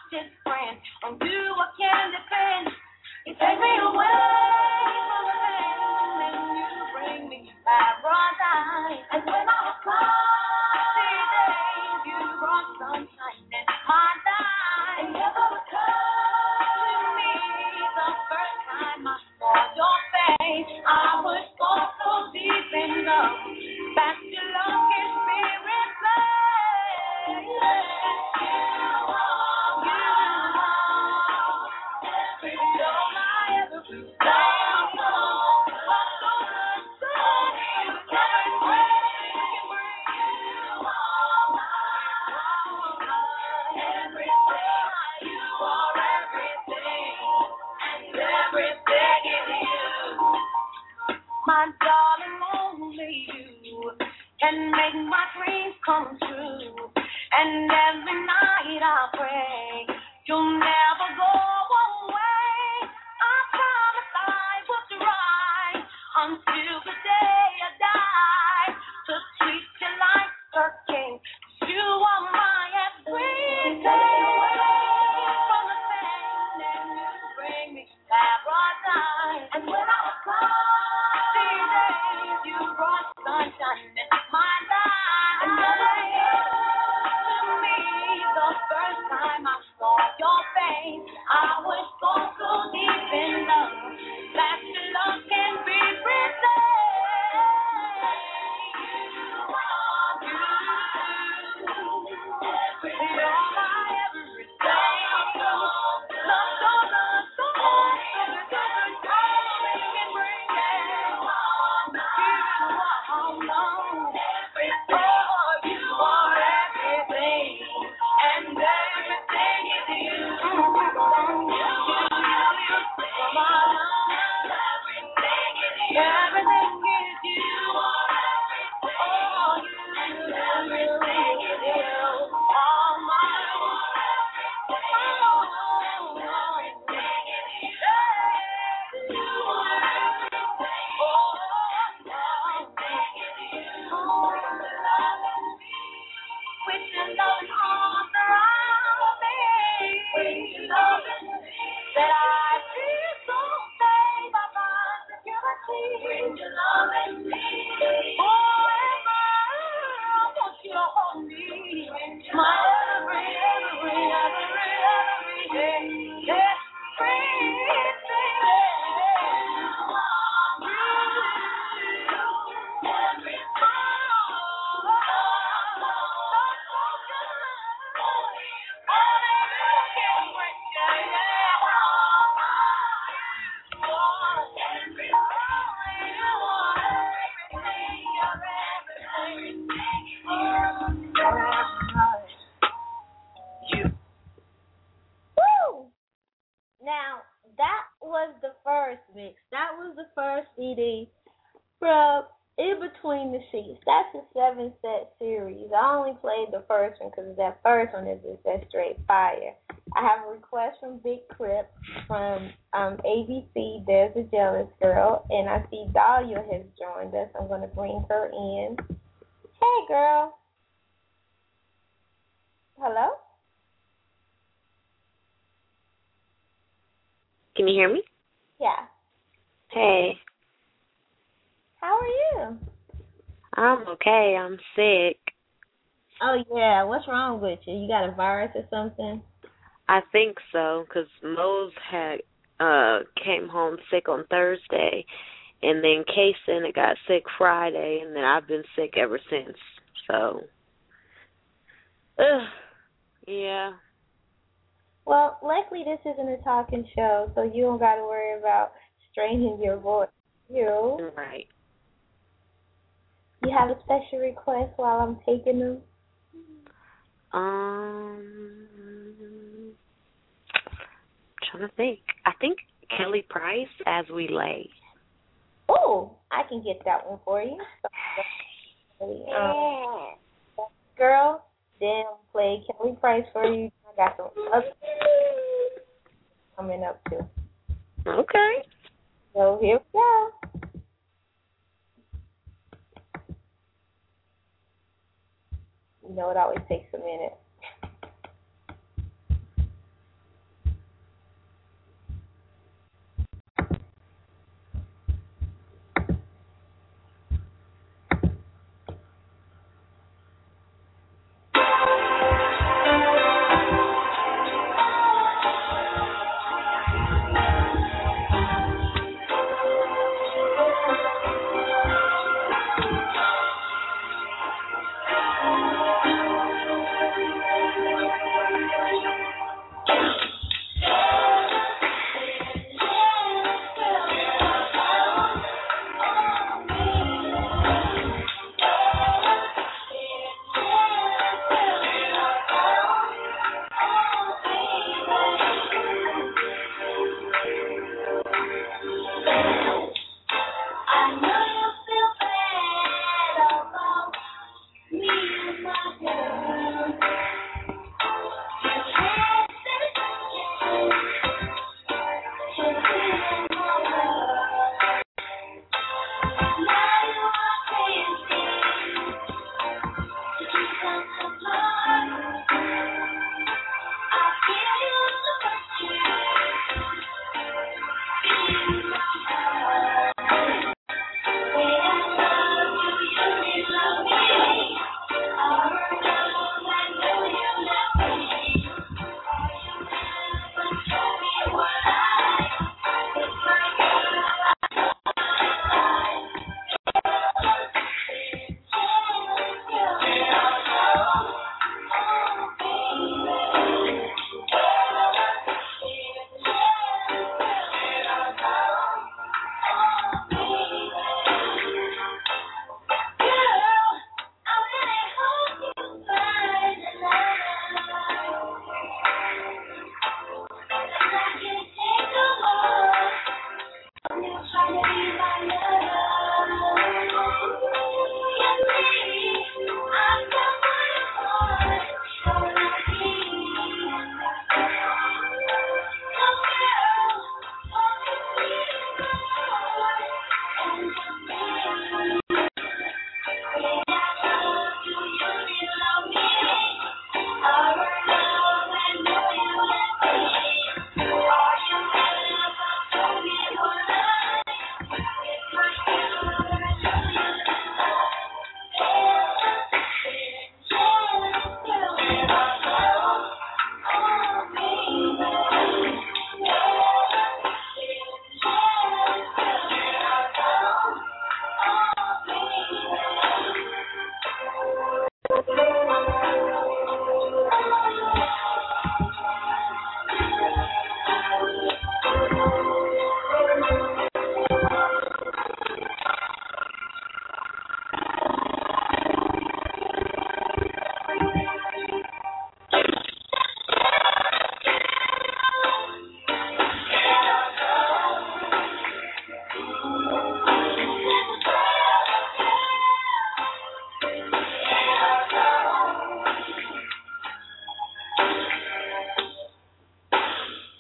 just friends. On you I can depend. You take me away from the pain, and you bring me paradise. And when I was gone, these days you brought sunshine in my life. And never occurred to me the first time I saw your face. I was so deep in love that your love can spirit play. You are all I ever feel. My darling, only you can make my dreams come true. And every night I pray you'll never go away. I promise I will try until the day I die to treat you like a king. You are my everything. From the pain and you bring me paradise. And when I was gone, these days you brought sunshine in my life. And never to me the first time I saw your face. I was so deep in love that your love can be replaced. You are you're my everything. Love so Now, that was the first mix. That was the first CD from In Between the Sheets. That's a 7-set series. I only played the first one because that first one is just that straight fire. I have a request from Big Crip from ABC, There's a Jealous Girl, and I see Dahlia has joined us. I'm going to bring her in. Hey, girl. Hello? Can you hear me? Yeah. Hey. How are you? I'm okay. I'm sick. Oh, yeah. What's wrong with you? You got a virus or something? I think so, because Mose had came home sick on Thursday, and then Kaysen got sick Friday, and then I've been sick ever since. So, yeah. Well, luckily this isn't a talking show, so you don't got to worry about straining your voice. Right. You have a special request while I'm taking them? Trying to think. I think Kelly Price, As We Lay. Oh, I can get that one for you. Girl, then play Kelly Price for you. I got some other coming up too. Okay. So here we go. You know, it always takes a minute.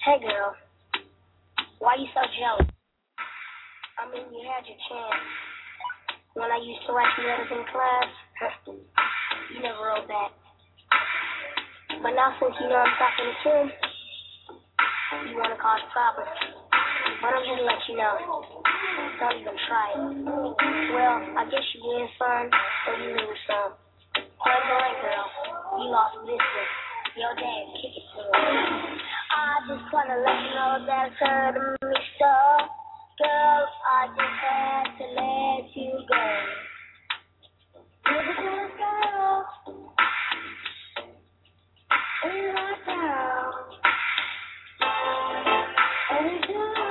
Hey, girl. Why you so jealous? I mean, you had your chance. When I used to write you letters in class, you never wrote back. But now since you know I'm talking to Kim, you want to cause problems. But I'm here to let you know. Don't even try it. Well, I guess you win some, or you lose some. Point blank, girl. You lost this one. Your dad kicked it to him. I just want to let you know that it's hurting me so. Girl, I just had to let you go. You're the best girl in my town. And it's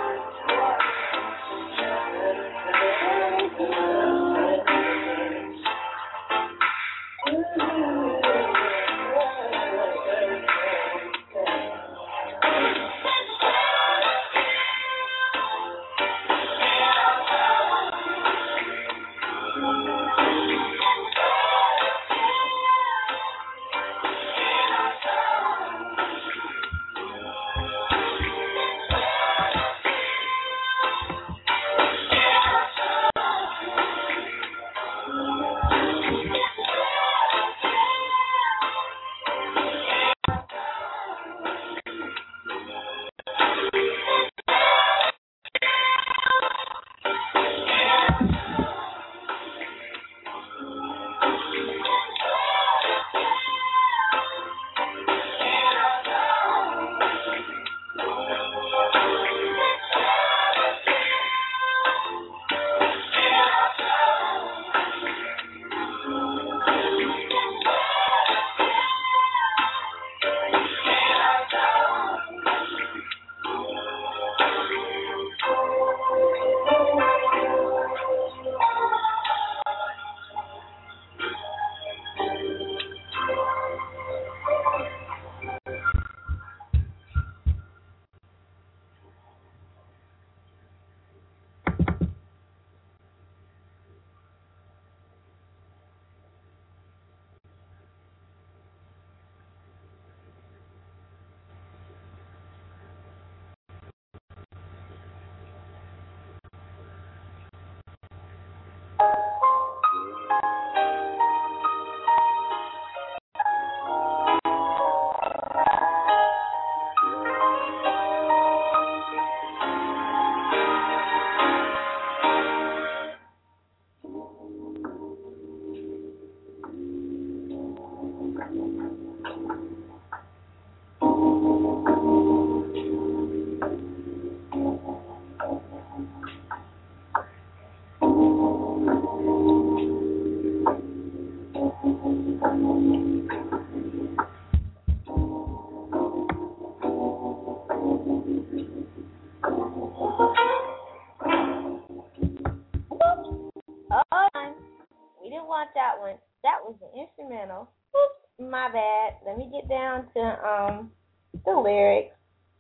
that one. That was the instrumental. Oops, my bad. Let me get down to the lyrics.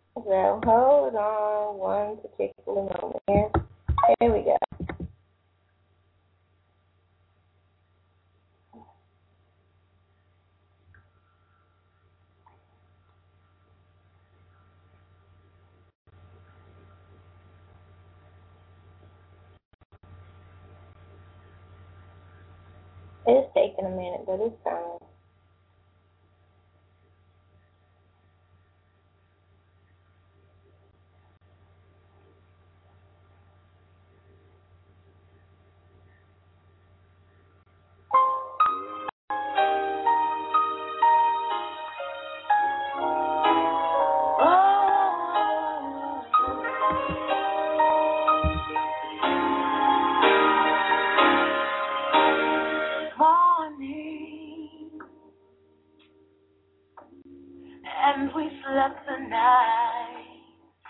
So hold on one particular moment here. Here we go. It's taking a minute, but it's coming. And we slept the night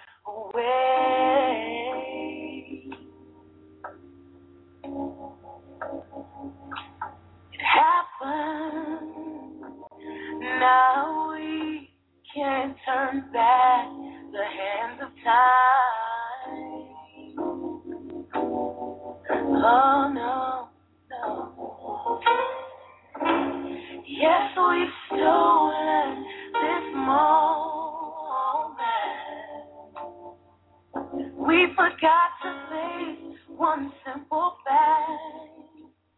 away. It happened. Now we can't turn back the hands of time. Oh no, no. Yes, we've stolen this moment. We forgot to face one simple fact.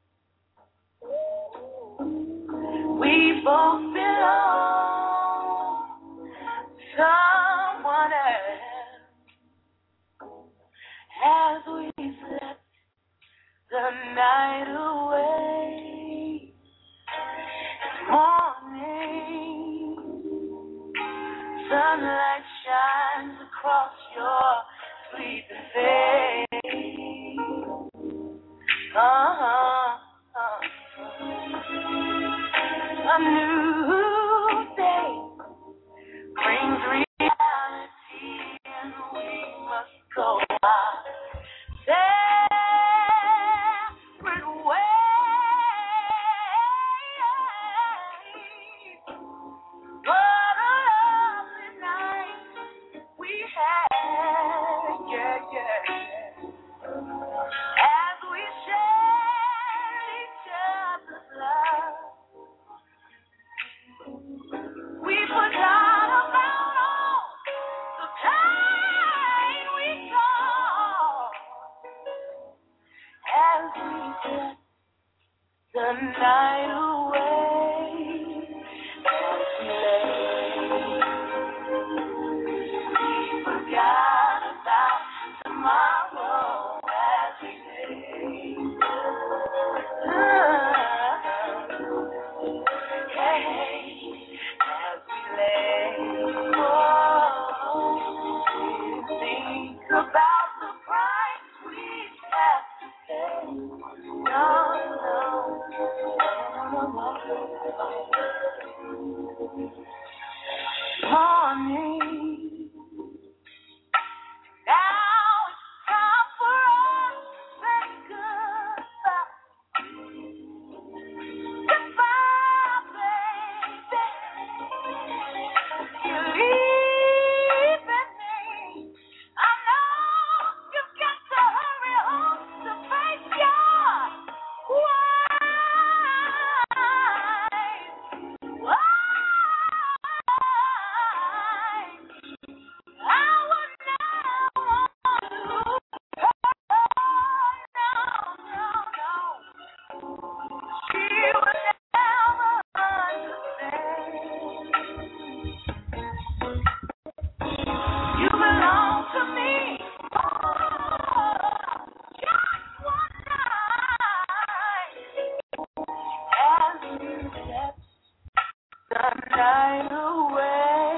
We both belong to someone else as we slept the night away. Morning, sunlight shines across your sleeping face. A new day brings reality, and we must go our separate ways. What a lovely night we had, yeah. As we shared each other's love, we forgot about all the pain we caused as we slept the night away. As we lay, we forgot about tomorrow as we lay. As we lay, think about the price we have to pay. No. Morning. Now it's time for us to say goodbye. Goodbye, baby. You're leaving me. I know you've got to hurry home to face your wife. I would never want to lose her. No. She would never understand. You belong to me. Just one night. As we slept the night away.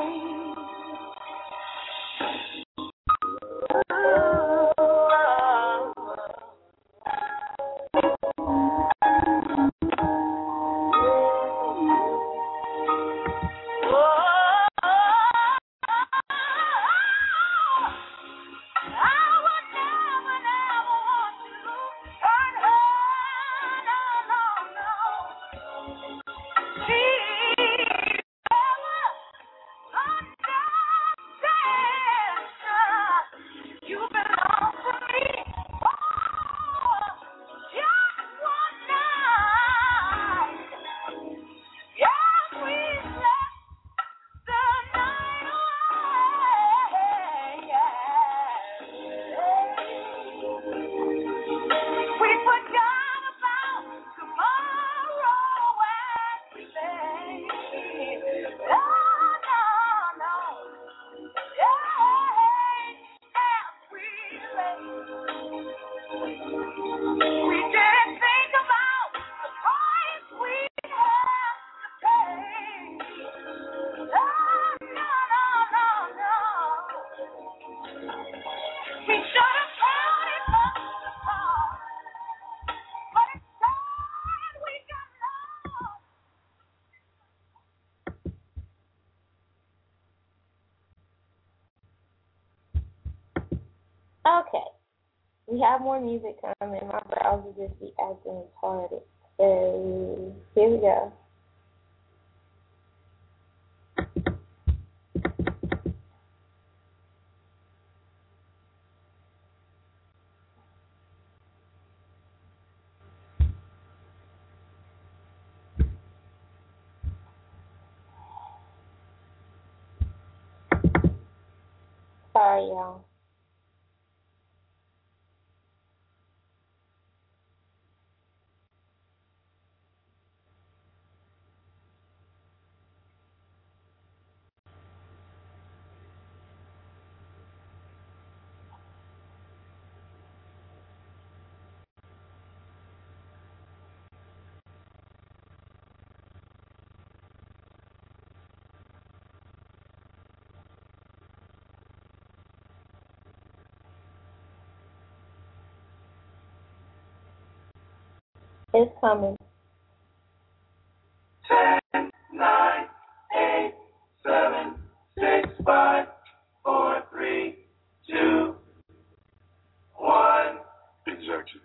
Okay. We have more music coming. My browser just be acting retarded. So here we go. Sorry, y'all. It's coming. 10, 9, 8, 7, 6, 5, 4, 3, 2, 1. Injection.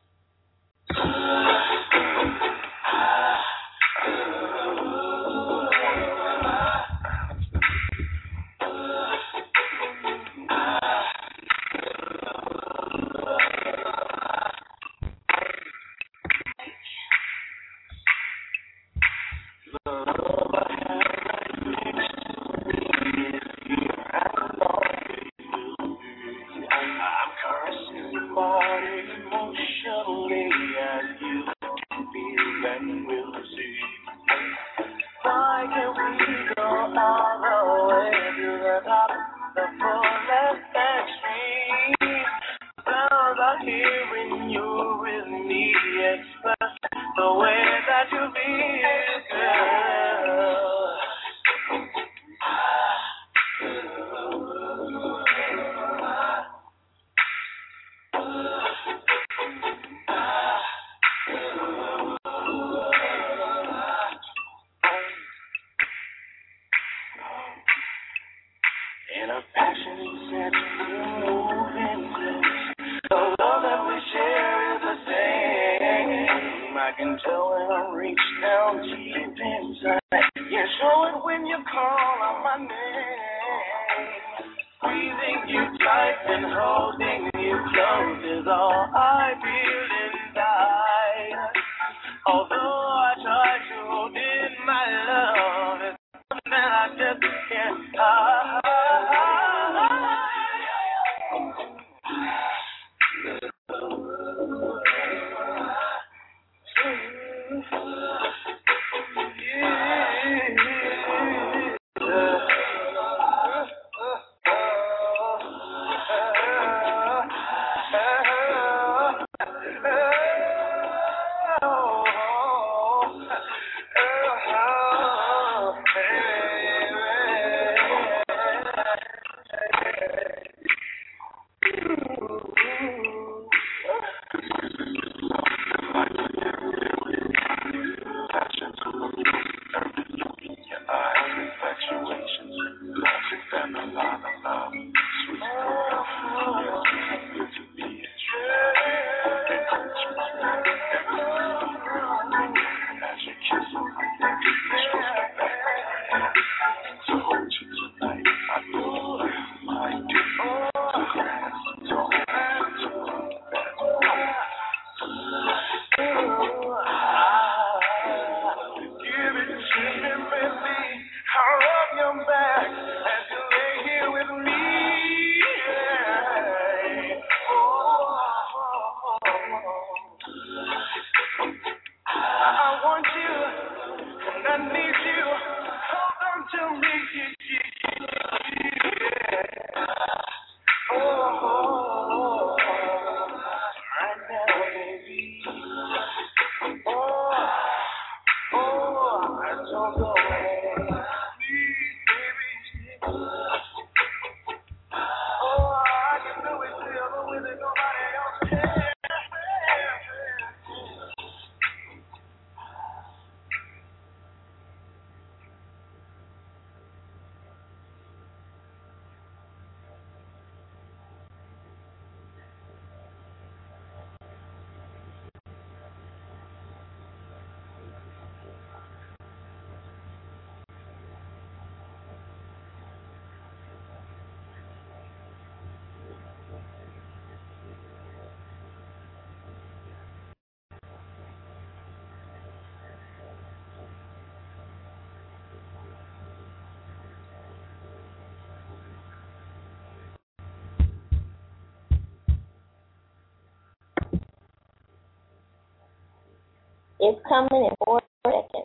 It's coming in 4 seconds.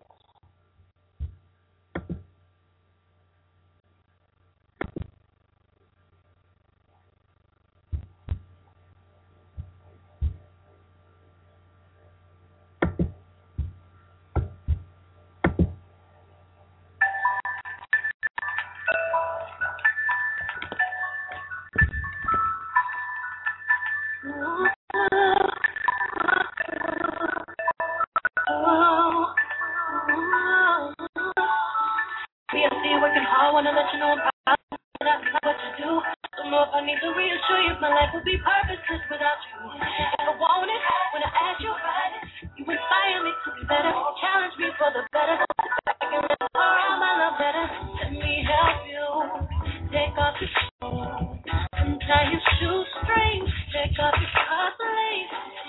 what you do. Don't know if I need to reassure you, my life would be purposeless without you. If I want it, when I ask you, you inspire me to be better, challenge me for the better. I can live around my love better. Let me help you. Take off your clothes, untie your shoestrings, take off your cufflinks.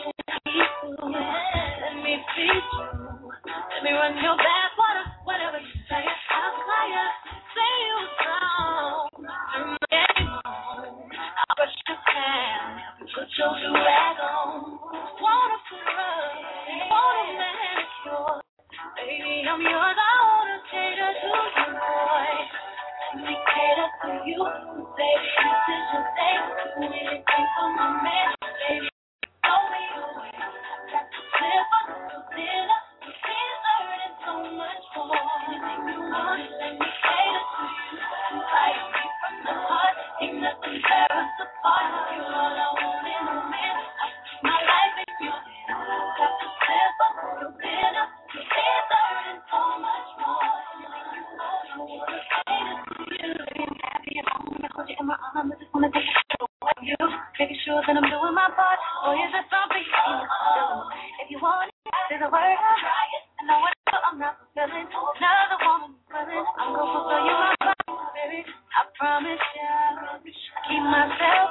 Let me feed you. Let me run your bath water, whatever you say. I'll fly you, say you strong. Turn my game on. I'll brush your hair, put your do-rag on. Wanna put up, wanna manicure. Baby, I'm yours. I wanna cater to you, boy. Let me cater to you. Baby, this is your day. Do anything for my man. Baby, show me your way. Got to live up to dinner. Dessert and so much more. Anything you want, let me cater to you. Like me from the heart. Ain't nothing tear us apart. You're all I want in a man. I put my life in your hands. Got to live up to dinner. Dessert and so much more. Anything you want, I wanna cater to you. Being happy at home, I hold you in my arms. I just wanna take a of you, making sure that I'm doing my part. Boy, is there something you need to do? If you want it, say the word, I'll try it. I know what I'm not fulfilling. Another woman is willing. I'm gonna fulfill you my promise, baby. I promise you, keep myself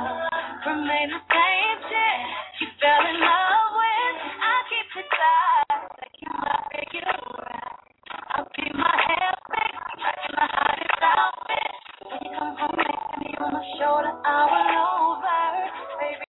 up, remain the same shit you fell in love with. I keep it tight, like you might make it alright. I'll keep my hair fixed, in the hottest outfit. When you come home, make me on my shoulder, I will over. Baby,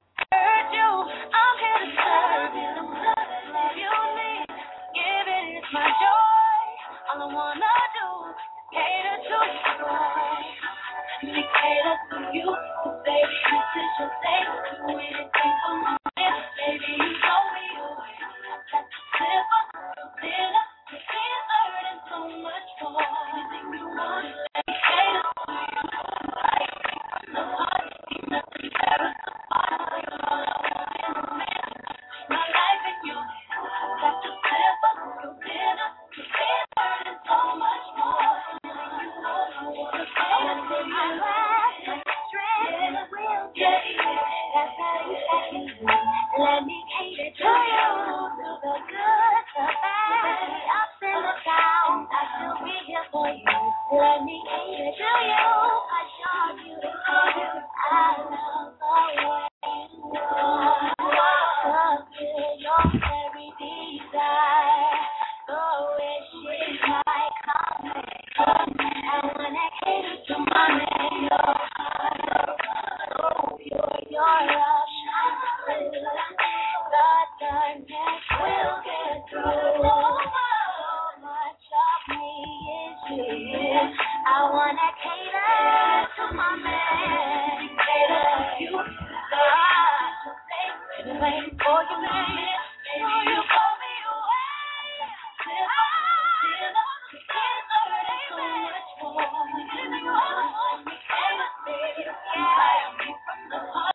I heard you, I'm here to serve you. Love you need, give it, it's my joy. All I wanna do is cater to you, boy. Let me cater to you, baby, this is your day. Do anything for my man, baby, you know me away. Got to live up, dinner, dessert, and so much more. Anything you want, let me cater to you. Like me from the heart, ain't nothing tear us apart. You're all I want in a man. My life in your hands. Got to live up, dinner, dessert, and so much more. Anything you want, I wanna cater to you. That's how you act me. Let me cater to you. Through the good, the bad, the ups and the downs, I still be here for you. Let me cater to you. I show you the color. I love the way you are. Fulfill your every desire. The wishes I come. I wanna cater to my man. Your love shines through. The darkness will get through. So much of me is you. I wanna cater to my man. Cater to you. So I should say, been waiting for you, man. So you call me away. Dinner, dessert, and so much more. Anything you want, let me cater to you. Fire me from the heart.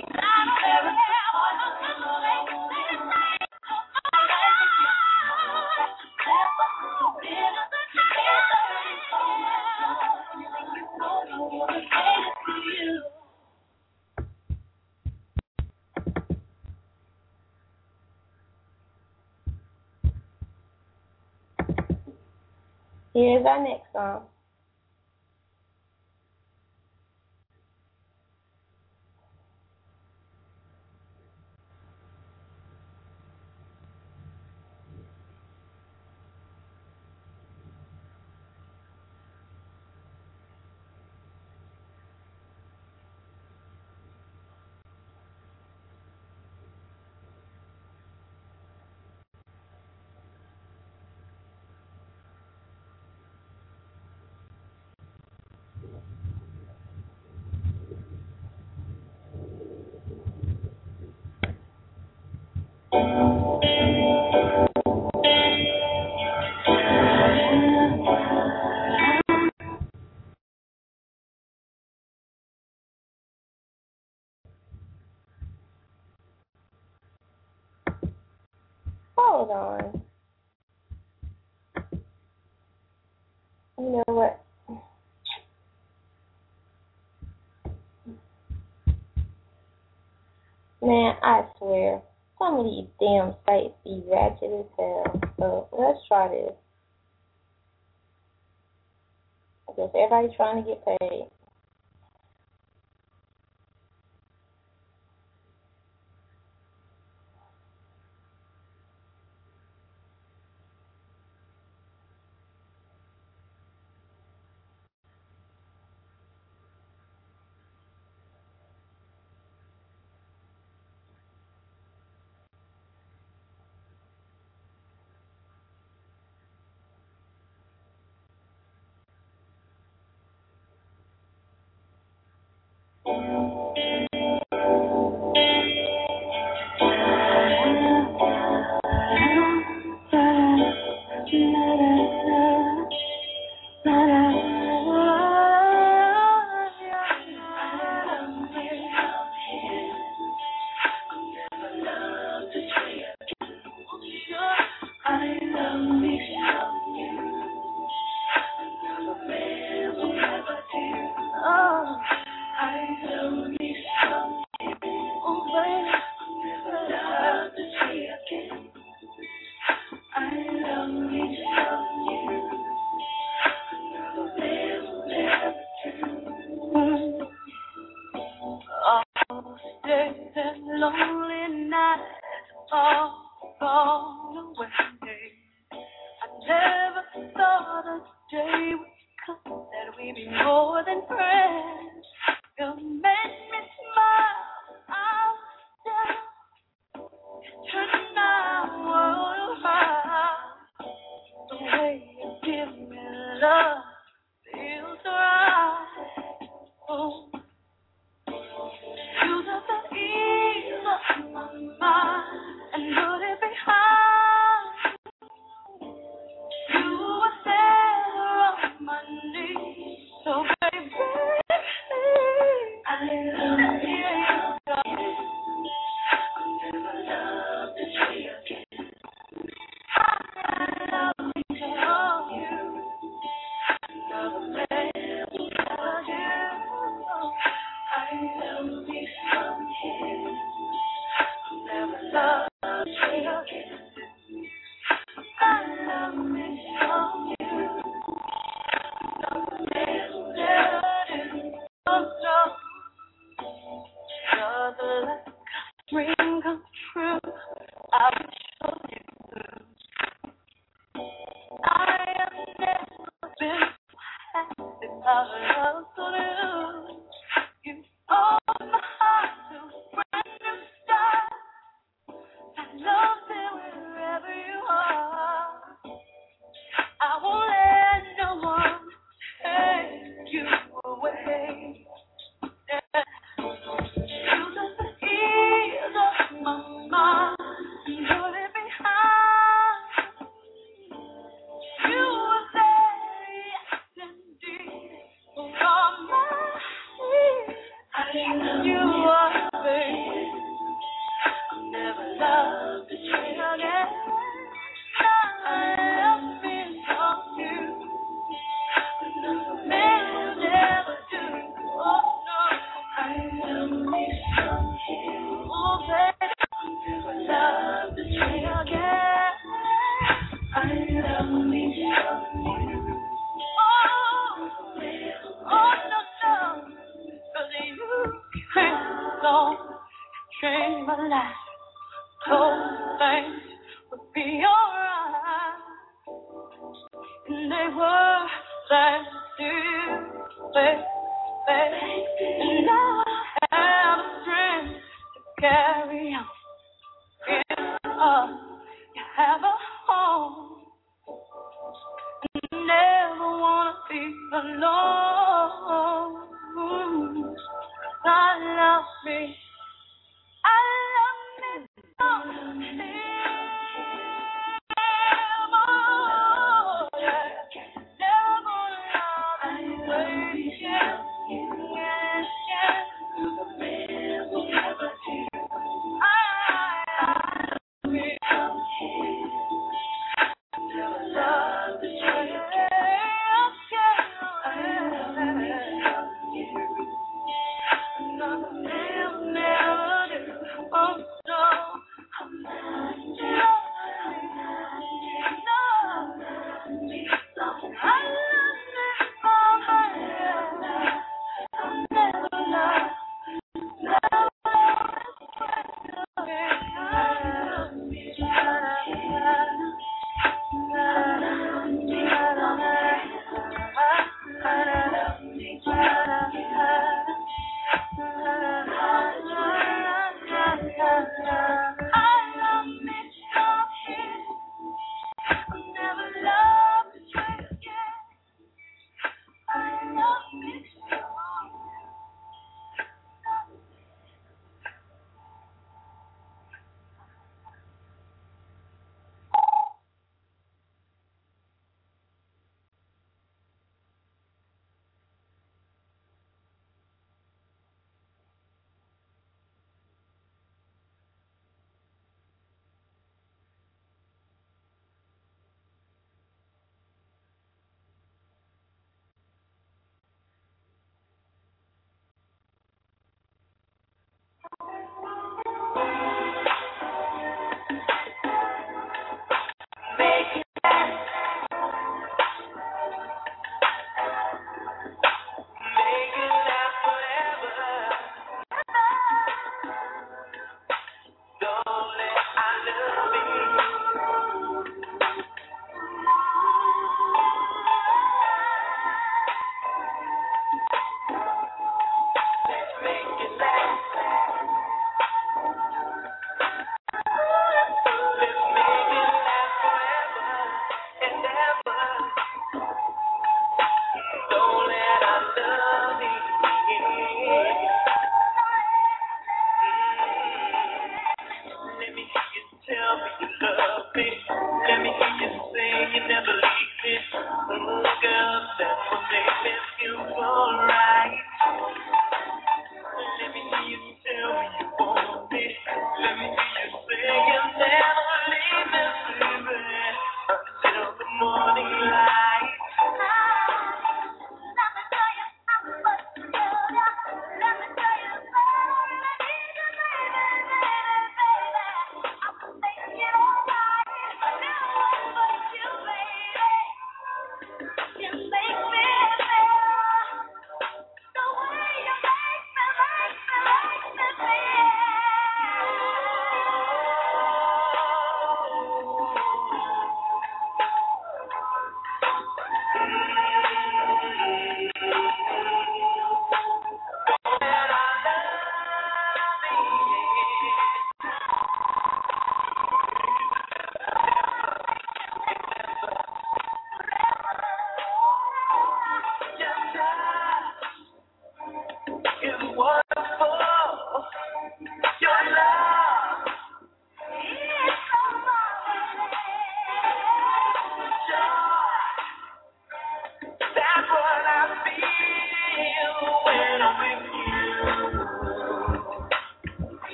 Here's our next song. Hold on. You know what? Man, I swear, some of these damn sites be ratchet as hell. So let's try this. I guess everybody's trying to get paid.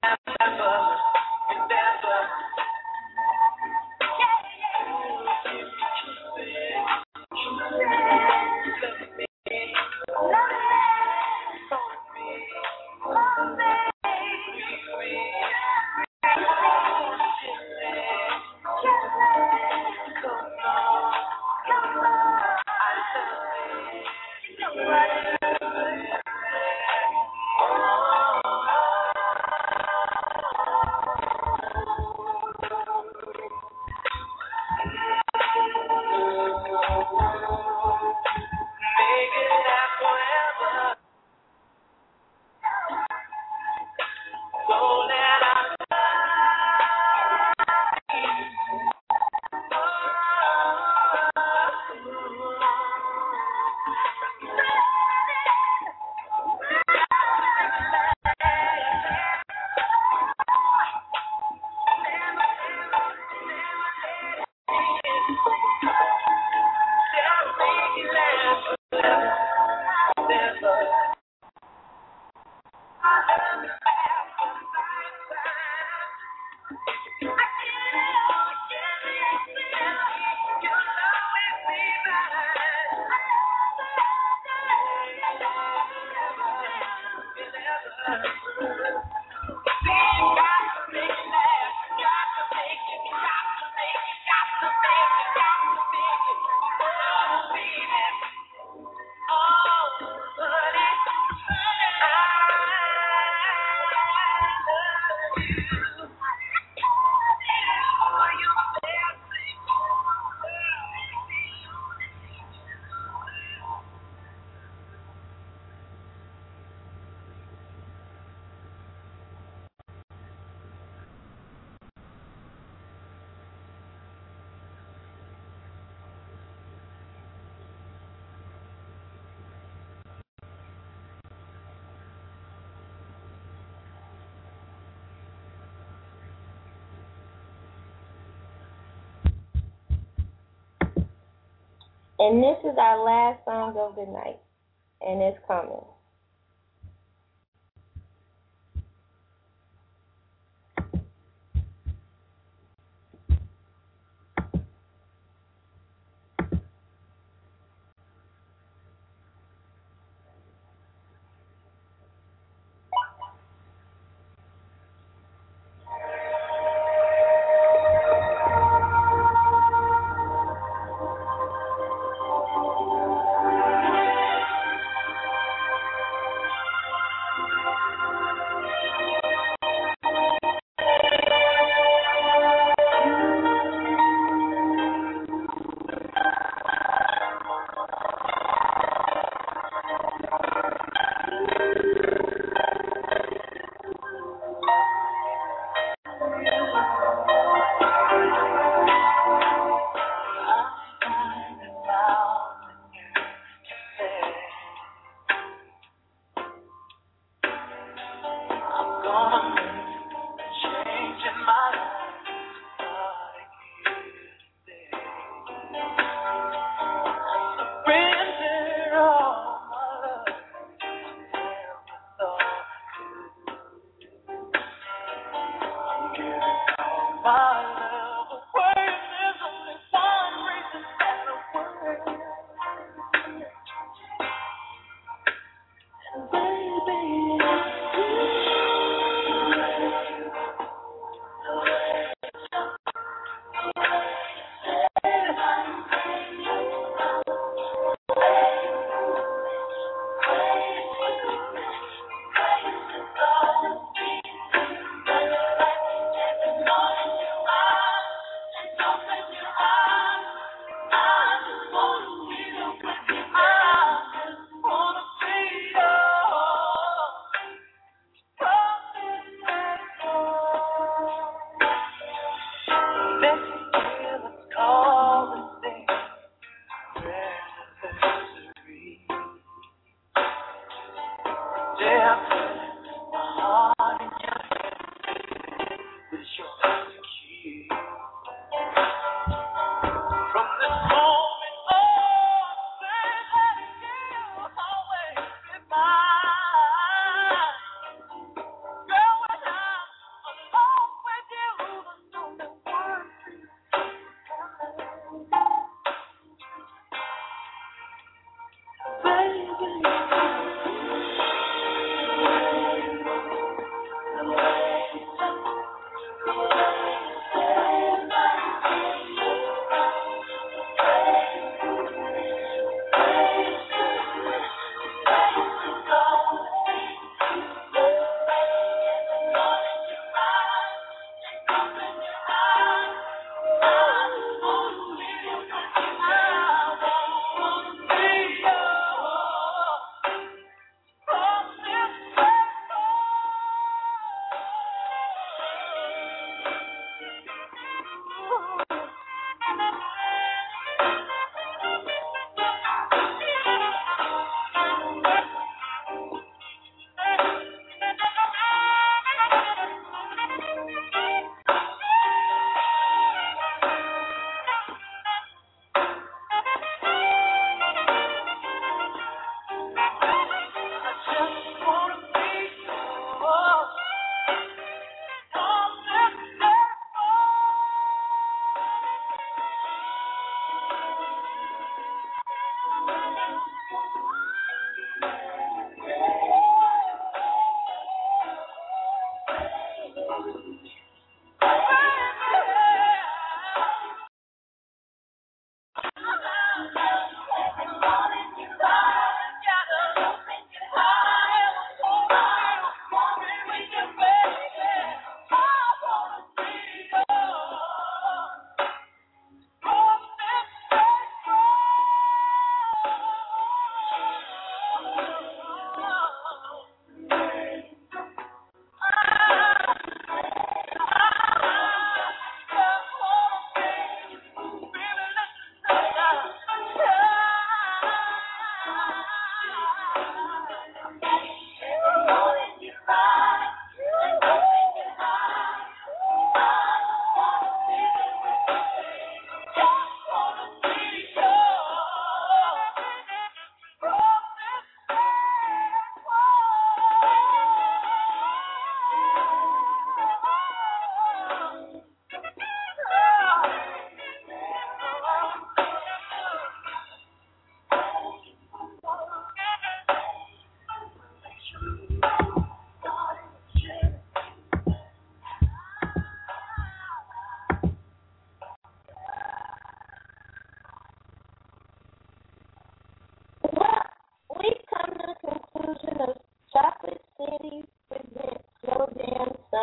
And this is our last song of the night, and it's coming.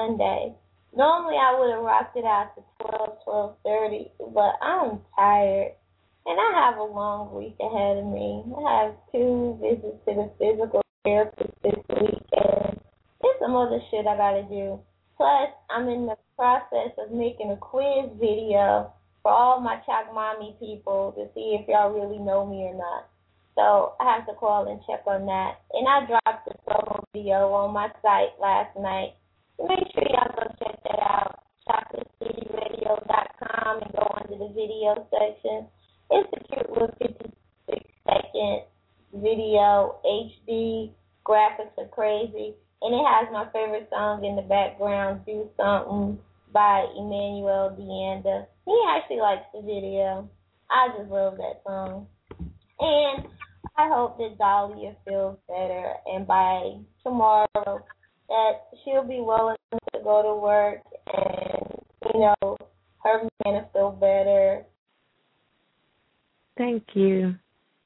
Sunday. Normally I would have rocked it out to 12:30, but I'm tired. And I have a long week ahead of me. I have 2 visits to the physical therapist this week, and there's some other shit I gotta do. Plus, I'm in the process of making a quiz video for all my Chalk Mommy people to see if y'all really know me or not. So I have to call and check on that. And I dropped the promo video on my site last night. So make sure y'all go check that out, chocolatecityradio.com, and go under the video section. It's a cute little 56-second video, HD, graphics are crazy, and it has my favorite song in the background, Do Something, by Emmanuel Deanda. He actually likes the video. I just love that song. And I hope that Dahlia feels better, and by tomorrow that she'll be well enough to go to work and, her man will feel better. Thank you.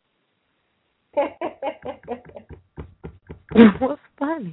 What's funny?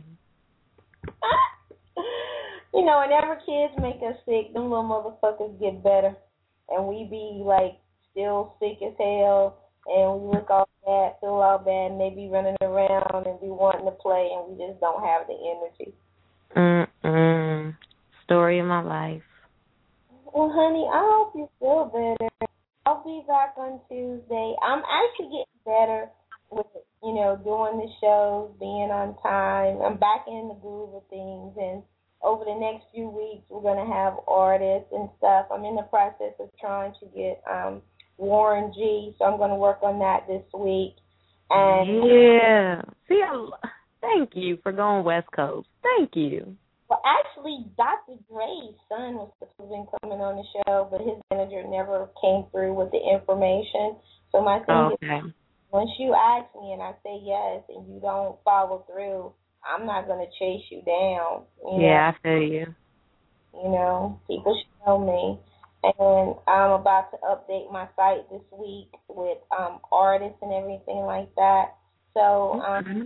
Whenever kids make us sick, them little motherfuckers get better. And we be, still sick as hell, and we look all bad, feel all bad, and they be running around and be wanting to play, and we just don't have the energy. Story of my life. Well, honey, I hope you feel better. I'll be back on Tuesday. I'm actually getting better with, doing the shows, being on time. I'm back in the groove of things, and over the next few weeks, we're going to have artists and stuff. I'm in the process of trying to get Warren G, so I'm going to work on that this week. And yeah. See, thank you for going West Coast. Thank you. Well, actually, Dr. Dre's son was supposed to be coming on the show, but his manager never came through with the information. So my thing is, once you ask me and I say yes and you don't follow through, I'm not going to chase you down. Yeah, I feel you. People should know me. And I'm about to update my site this week with artists and everything like that. So,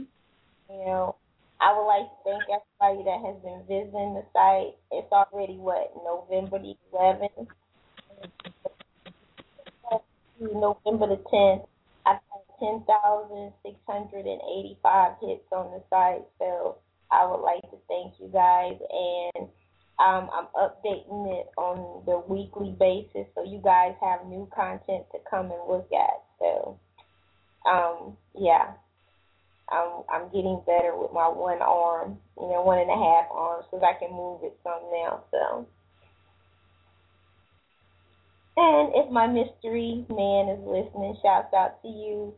I would like to thank everybody that has been visiting the site. It's already, November the 11th? November the 10th. I've had 10,685 hits on the site. So I would like to thank you guys. And I'm updating it on the weekly basis so you guys have new content to come and look at. So, I'm getting better with my one arm, 1.5 arms, because I can move it some now. So, and if my mystery man is listening, shouts out to you.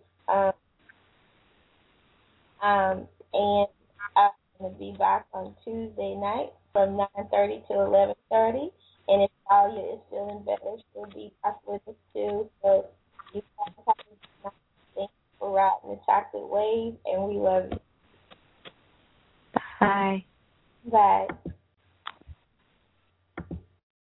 And I'm going to be back on Tuesday night from 9:30 to 11:30. And if Talia is feeling better, she'll be back with us too. So you guys have a nice day for riding the chocolate wave, and we love you. Bye. Bye.